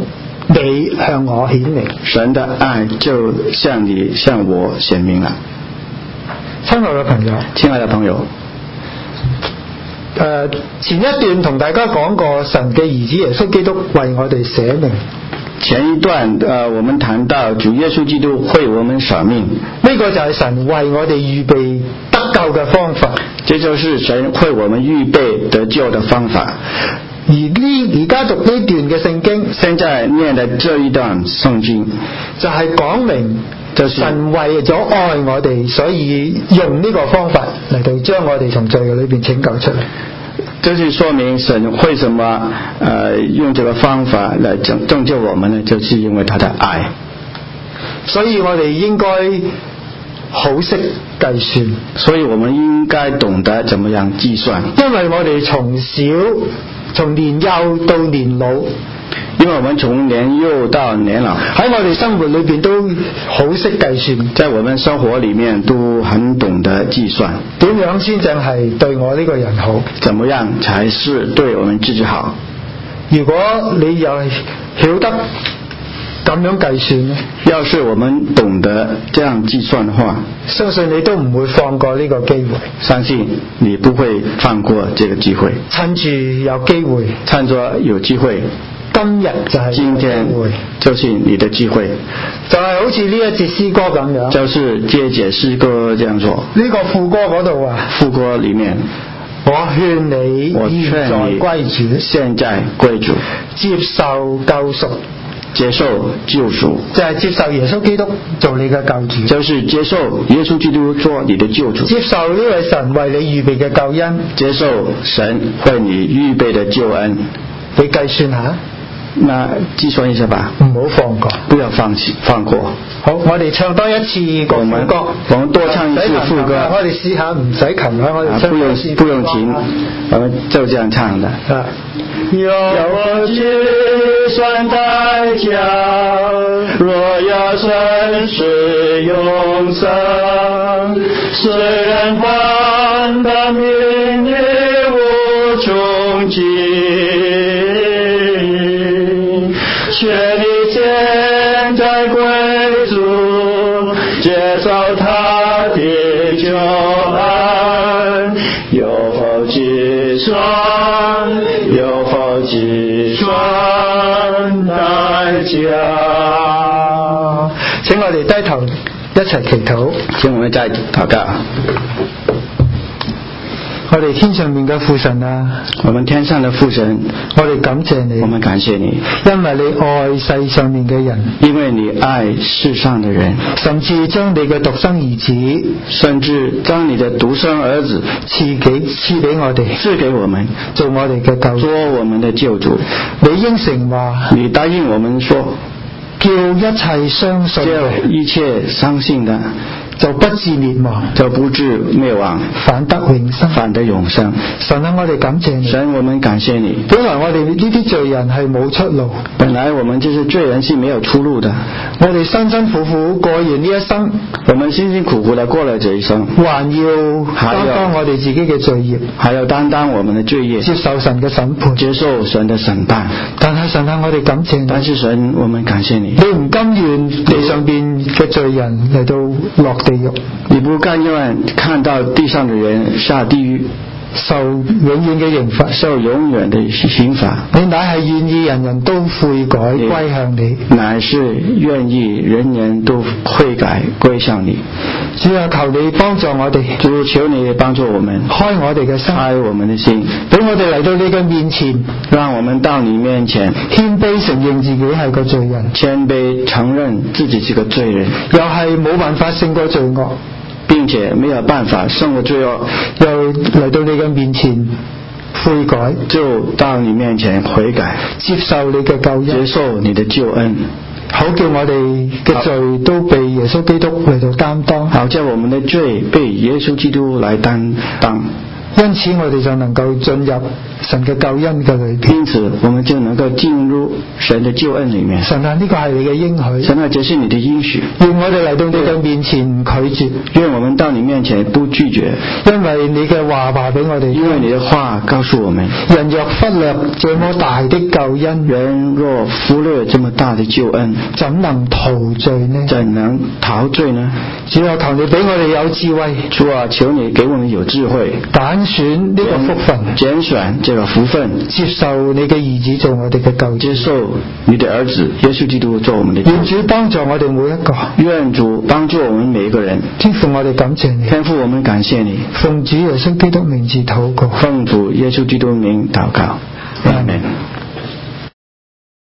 A: 你向我顯明。
B: 神的愛就向你向我顯明了。
A: 親愛嘅朋友，
B: 親愛的朋友，
A: 前一段同大家講過神嘅兒子耶穌基督為我哋捨命。
B: 前一段我們談到主耶穌基督為我們捨命，
A: 呢個就係神為我哋預備得救嘅方法。
B: 這就是神為我們預備得救的方法。
A: 而家讀呢段嘅聖經，
B: 現在念的這一段聖經
A: 就係講明神為咗愛我哋，所以用呢個方法嚟到將我哋從罪嘅裏邊拯救出嚟。
B: 就是說明神為什麼用這個方法來拯救我們呢？就是因為他的愛。
A: 所以我哋應該好識計算，
B: 所以我們應該懂得怎麼樣計算。
A: 因為我哋從年幼到年老，
B: 因為我們從年幼到年老，
A: 喺我哋生活裏邊都好識計算，
B: 在我們生活裏面都很懂得計算，
A: 點樣先正係對我呢個人好？
B: 怎麼樣才是對我們自己好？
A: 如果你又曉得咁樣計算呢？
B: 要是我們懂得這樣計算的話，
A: 相信你都唔會放過呢個機會。
B: 相信你不會放過這個機會。
A: 趁住有機會，
B: 趁着有機會，
A: 今日就係
B: 今天就是你的機會，
A: 就係好似呢一節詩歌咁樣，
B: 就是這節詩歌這樣做。
A: 呢個副歌嗰度啊，
B: 副歌裏面，
A: 我勸你現在歸主，
B: 現在歸主，
A: 接受救贖，
B: 接受救贖，
A: 就係接受耶穌基督做你嘅救主，
B: 就是接受耶穌基督做你的救主，
A: 接受呢位神為你預備嘅救恩，
B: 接受神為你預備的救恩。
A: 你計算下，
B: 那計算一下吧，
A: 唔好放過，
B: 不要放過。
A: 好，我哋唱多一次個副歌，
B: 我們多唱一次副歌。
A: 我哋試下唔使琴啦，我哋
B: 不用琴，我們就這樣唱的。
C: 要我計算代價，若要神是永生，雖然患難命裏無窮盡，卻你現在歸主，接受他的救恩，有否計算？有否計算代價？
A: 請我哋低頭一齊祈禱。
B: 請我們再禱告。
A: 我哋天上面嘅父神啊，
B: 我們天上的父神，
A: 我哋感謝你，
B: 我們感謝你，
A: 因為你愛世上面嘅人，
B: 因為你愛世上的人，
A: 甚至將你嘅獨生兒子，
B: 甚至將你的獨生兒子
A: 賜給我哋，
B: 賜給我們，
A: 做我哋嘅救主，
B: 做我們的救主。
A: 你應承話，
B: 你答應我們說，
A: 叫一切相信，
B: 叫一切相信的，
A: 就不至滅亡，
B: 就不至滅亡，
A: 反得永生，
B: 反得永生。
A: 神啊，我哋感謝你，
B: 神，我們感謝你。
A: 本來我哋呢啲罪人係冇出路，
B: 本來我們這些罪人是沒有出路的。
A: 我哋辛辛苦苦過完呢一生，
B: 我們辛辛苦苦地過了這一生，
A: 還要擔當我哋自己嘅罪孽，
B: 還要擔當我們的罪孽，
A: 接受神嘅審判，
B: 接受神的審判。
A: 但係神啊，我哋感謝你。
B: 但是神，我們感謝你。
A: 你唔甘願地上邊嘅罪人嚟到落地獄，
B: 你不甘願看到地上的人下地獄，
A: 受永遠嘅刑罰，
B: 受永遠的刑罰。
A: 你乃係願意人人都悔改歸向你，
B: 乃是願意人人都悔改歸向你。
A: 主啊，求你幫助我哋，
B: 主，求你幫助我們，
A: 開我哋嘅心，
B: 開我們的心，
A: 俾我哋嚟到你嘅面前，
B: 讓我們到你面前，
A: 謙卑承認自己係個罪人，
B: 謙卑承認自己是個罪人，
A: 又係冇辦法勝過罪惡，
B: 並且沒有辦法勝過罪惡，
A: 又嚟到你嘅面前悔改，
B: 就到你面前悔改，
A: 接受你嘅救恩，
B: 接受你的救恩，
A: 好叫我哋嘅罪都被耶穌基督嚟到擔當，
B: 好叫我們的罪被耶穌基督來擔當，
A: 因此我哋就能夠進入
B: 神嘅救恩嘅裏邊。
C: 因此我們就能夠進入神的救恩裏面。
B: 神啊，呢個係你嘅應許。
C: 神啊，這是你的應許。
B: 願我哋嚟到你嘅面前唔拒絕，
C: 願我們到你面前不拒絕，
B: 因為你嘅話俾我哋，
C: 因為你的話告訴我們，
B: 人若忽略這麼大的救恩，
C: 人若忽略這麼大的救恩，
B: 怎能逃罪呢？
C: 怎能逃罪呢？
B: 主啊，求你俾我哋有智慧。
C: 主啊，求你給我們有智慧，
B: 揀選呢個福分，
C: 揀選這個福分，
B: 接受你嘅兒子做我哋嘅救主，
C: 接受你的兒子耶穌基督做我們的救主。
B: 願主幫助我哋每一個，
C: 願主幫助我們每一個人。
B: 天父，我哋感謝你。
C: 天父，我們感謝你。
B: 奉主耶穌基督名字禱告。
C: 奉主耶穌基督名禱告。阿們。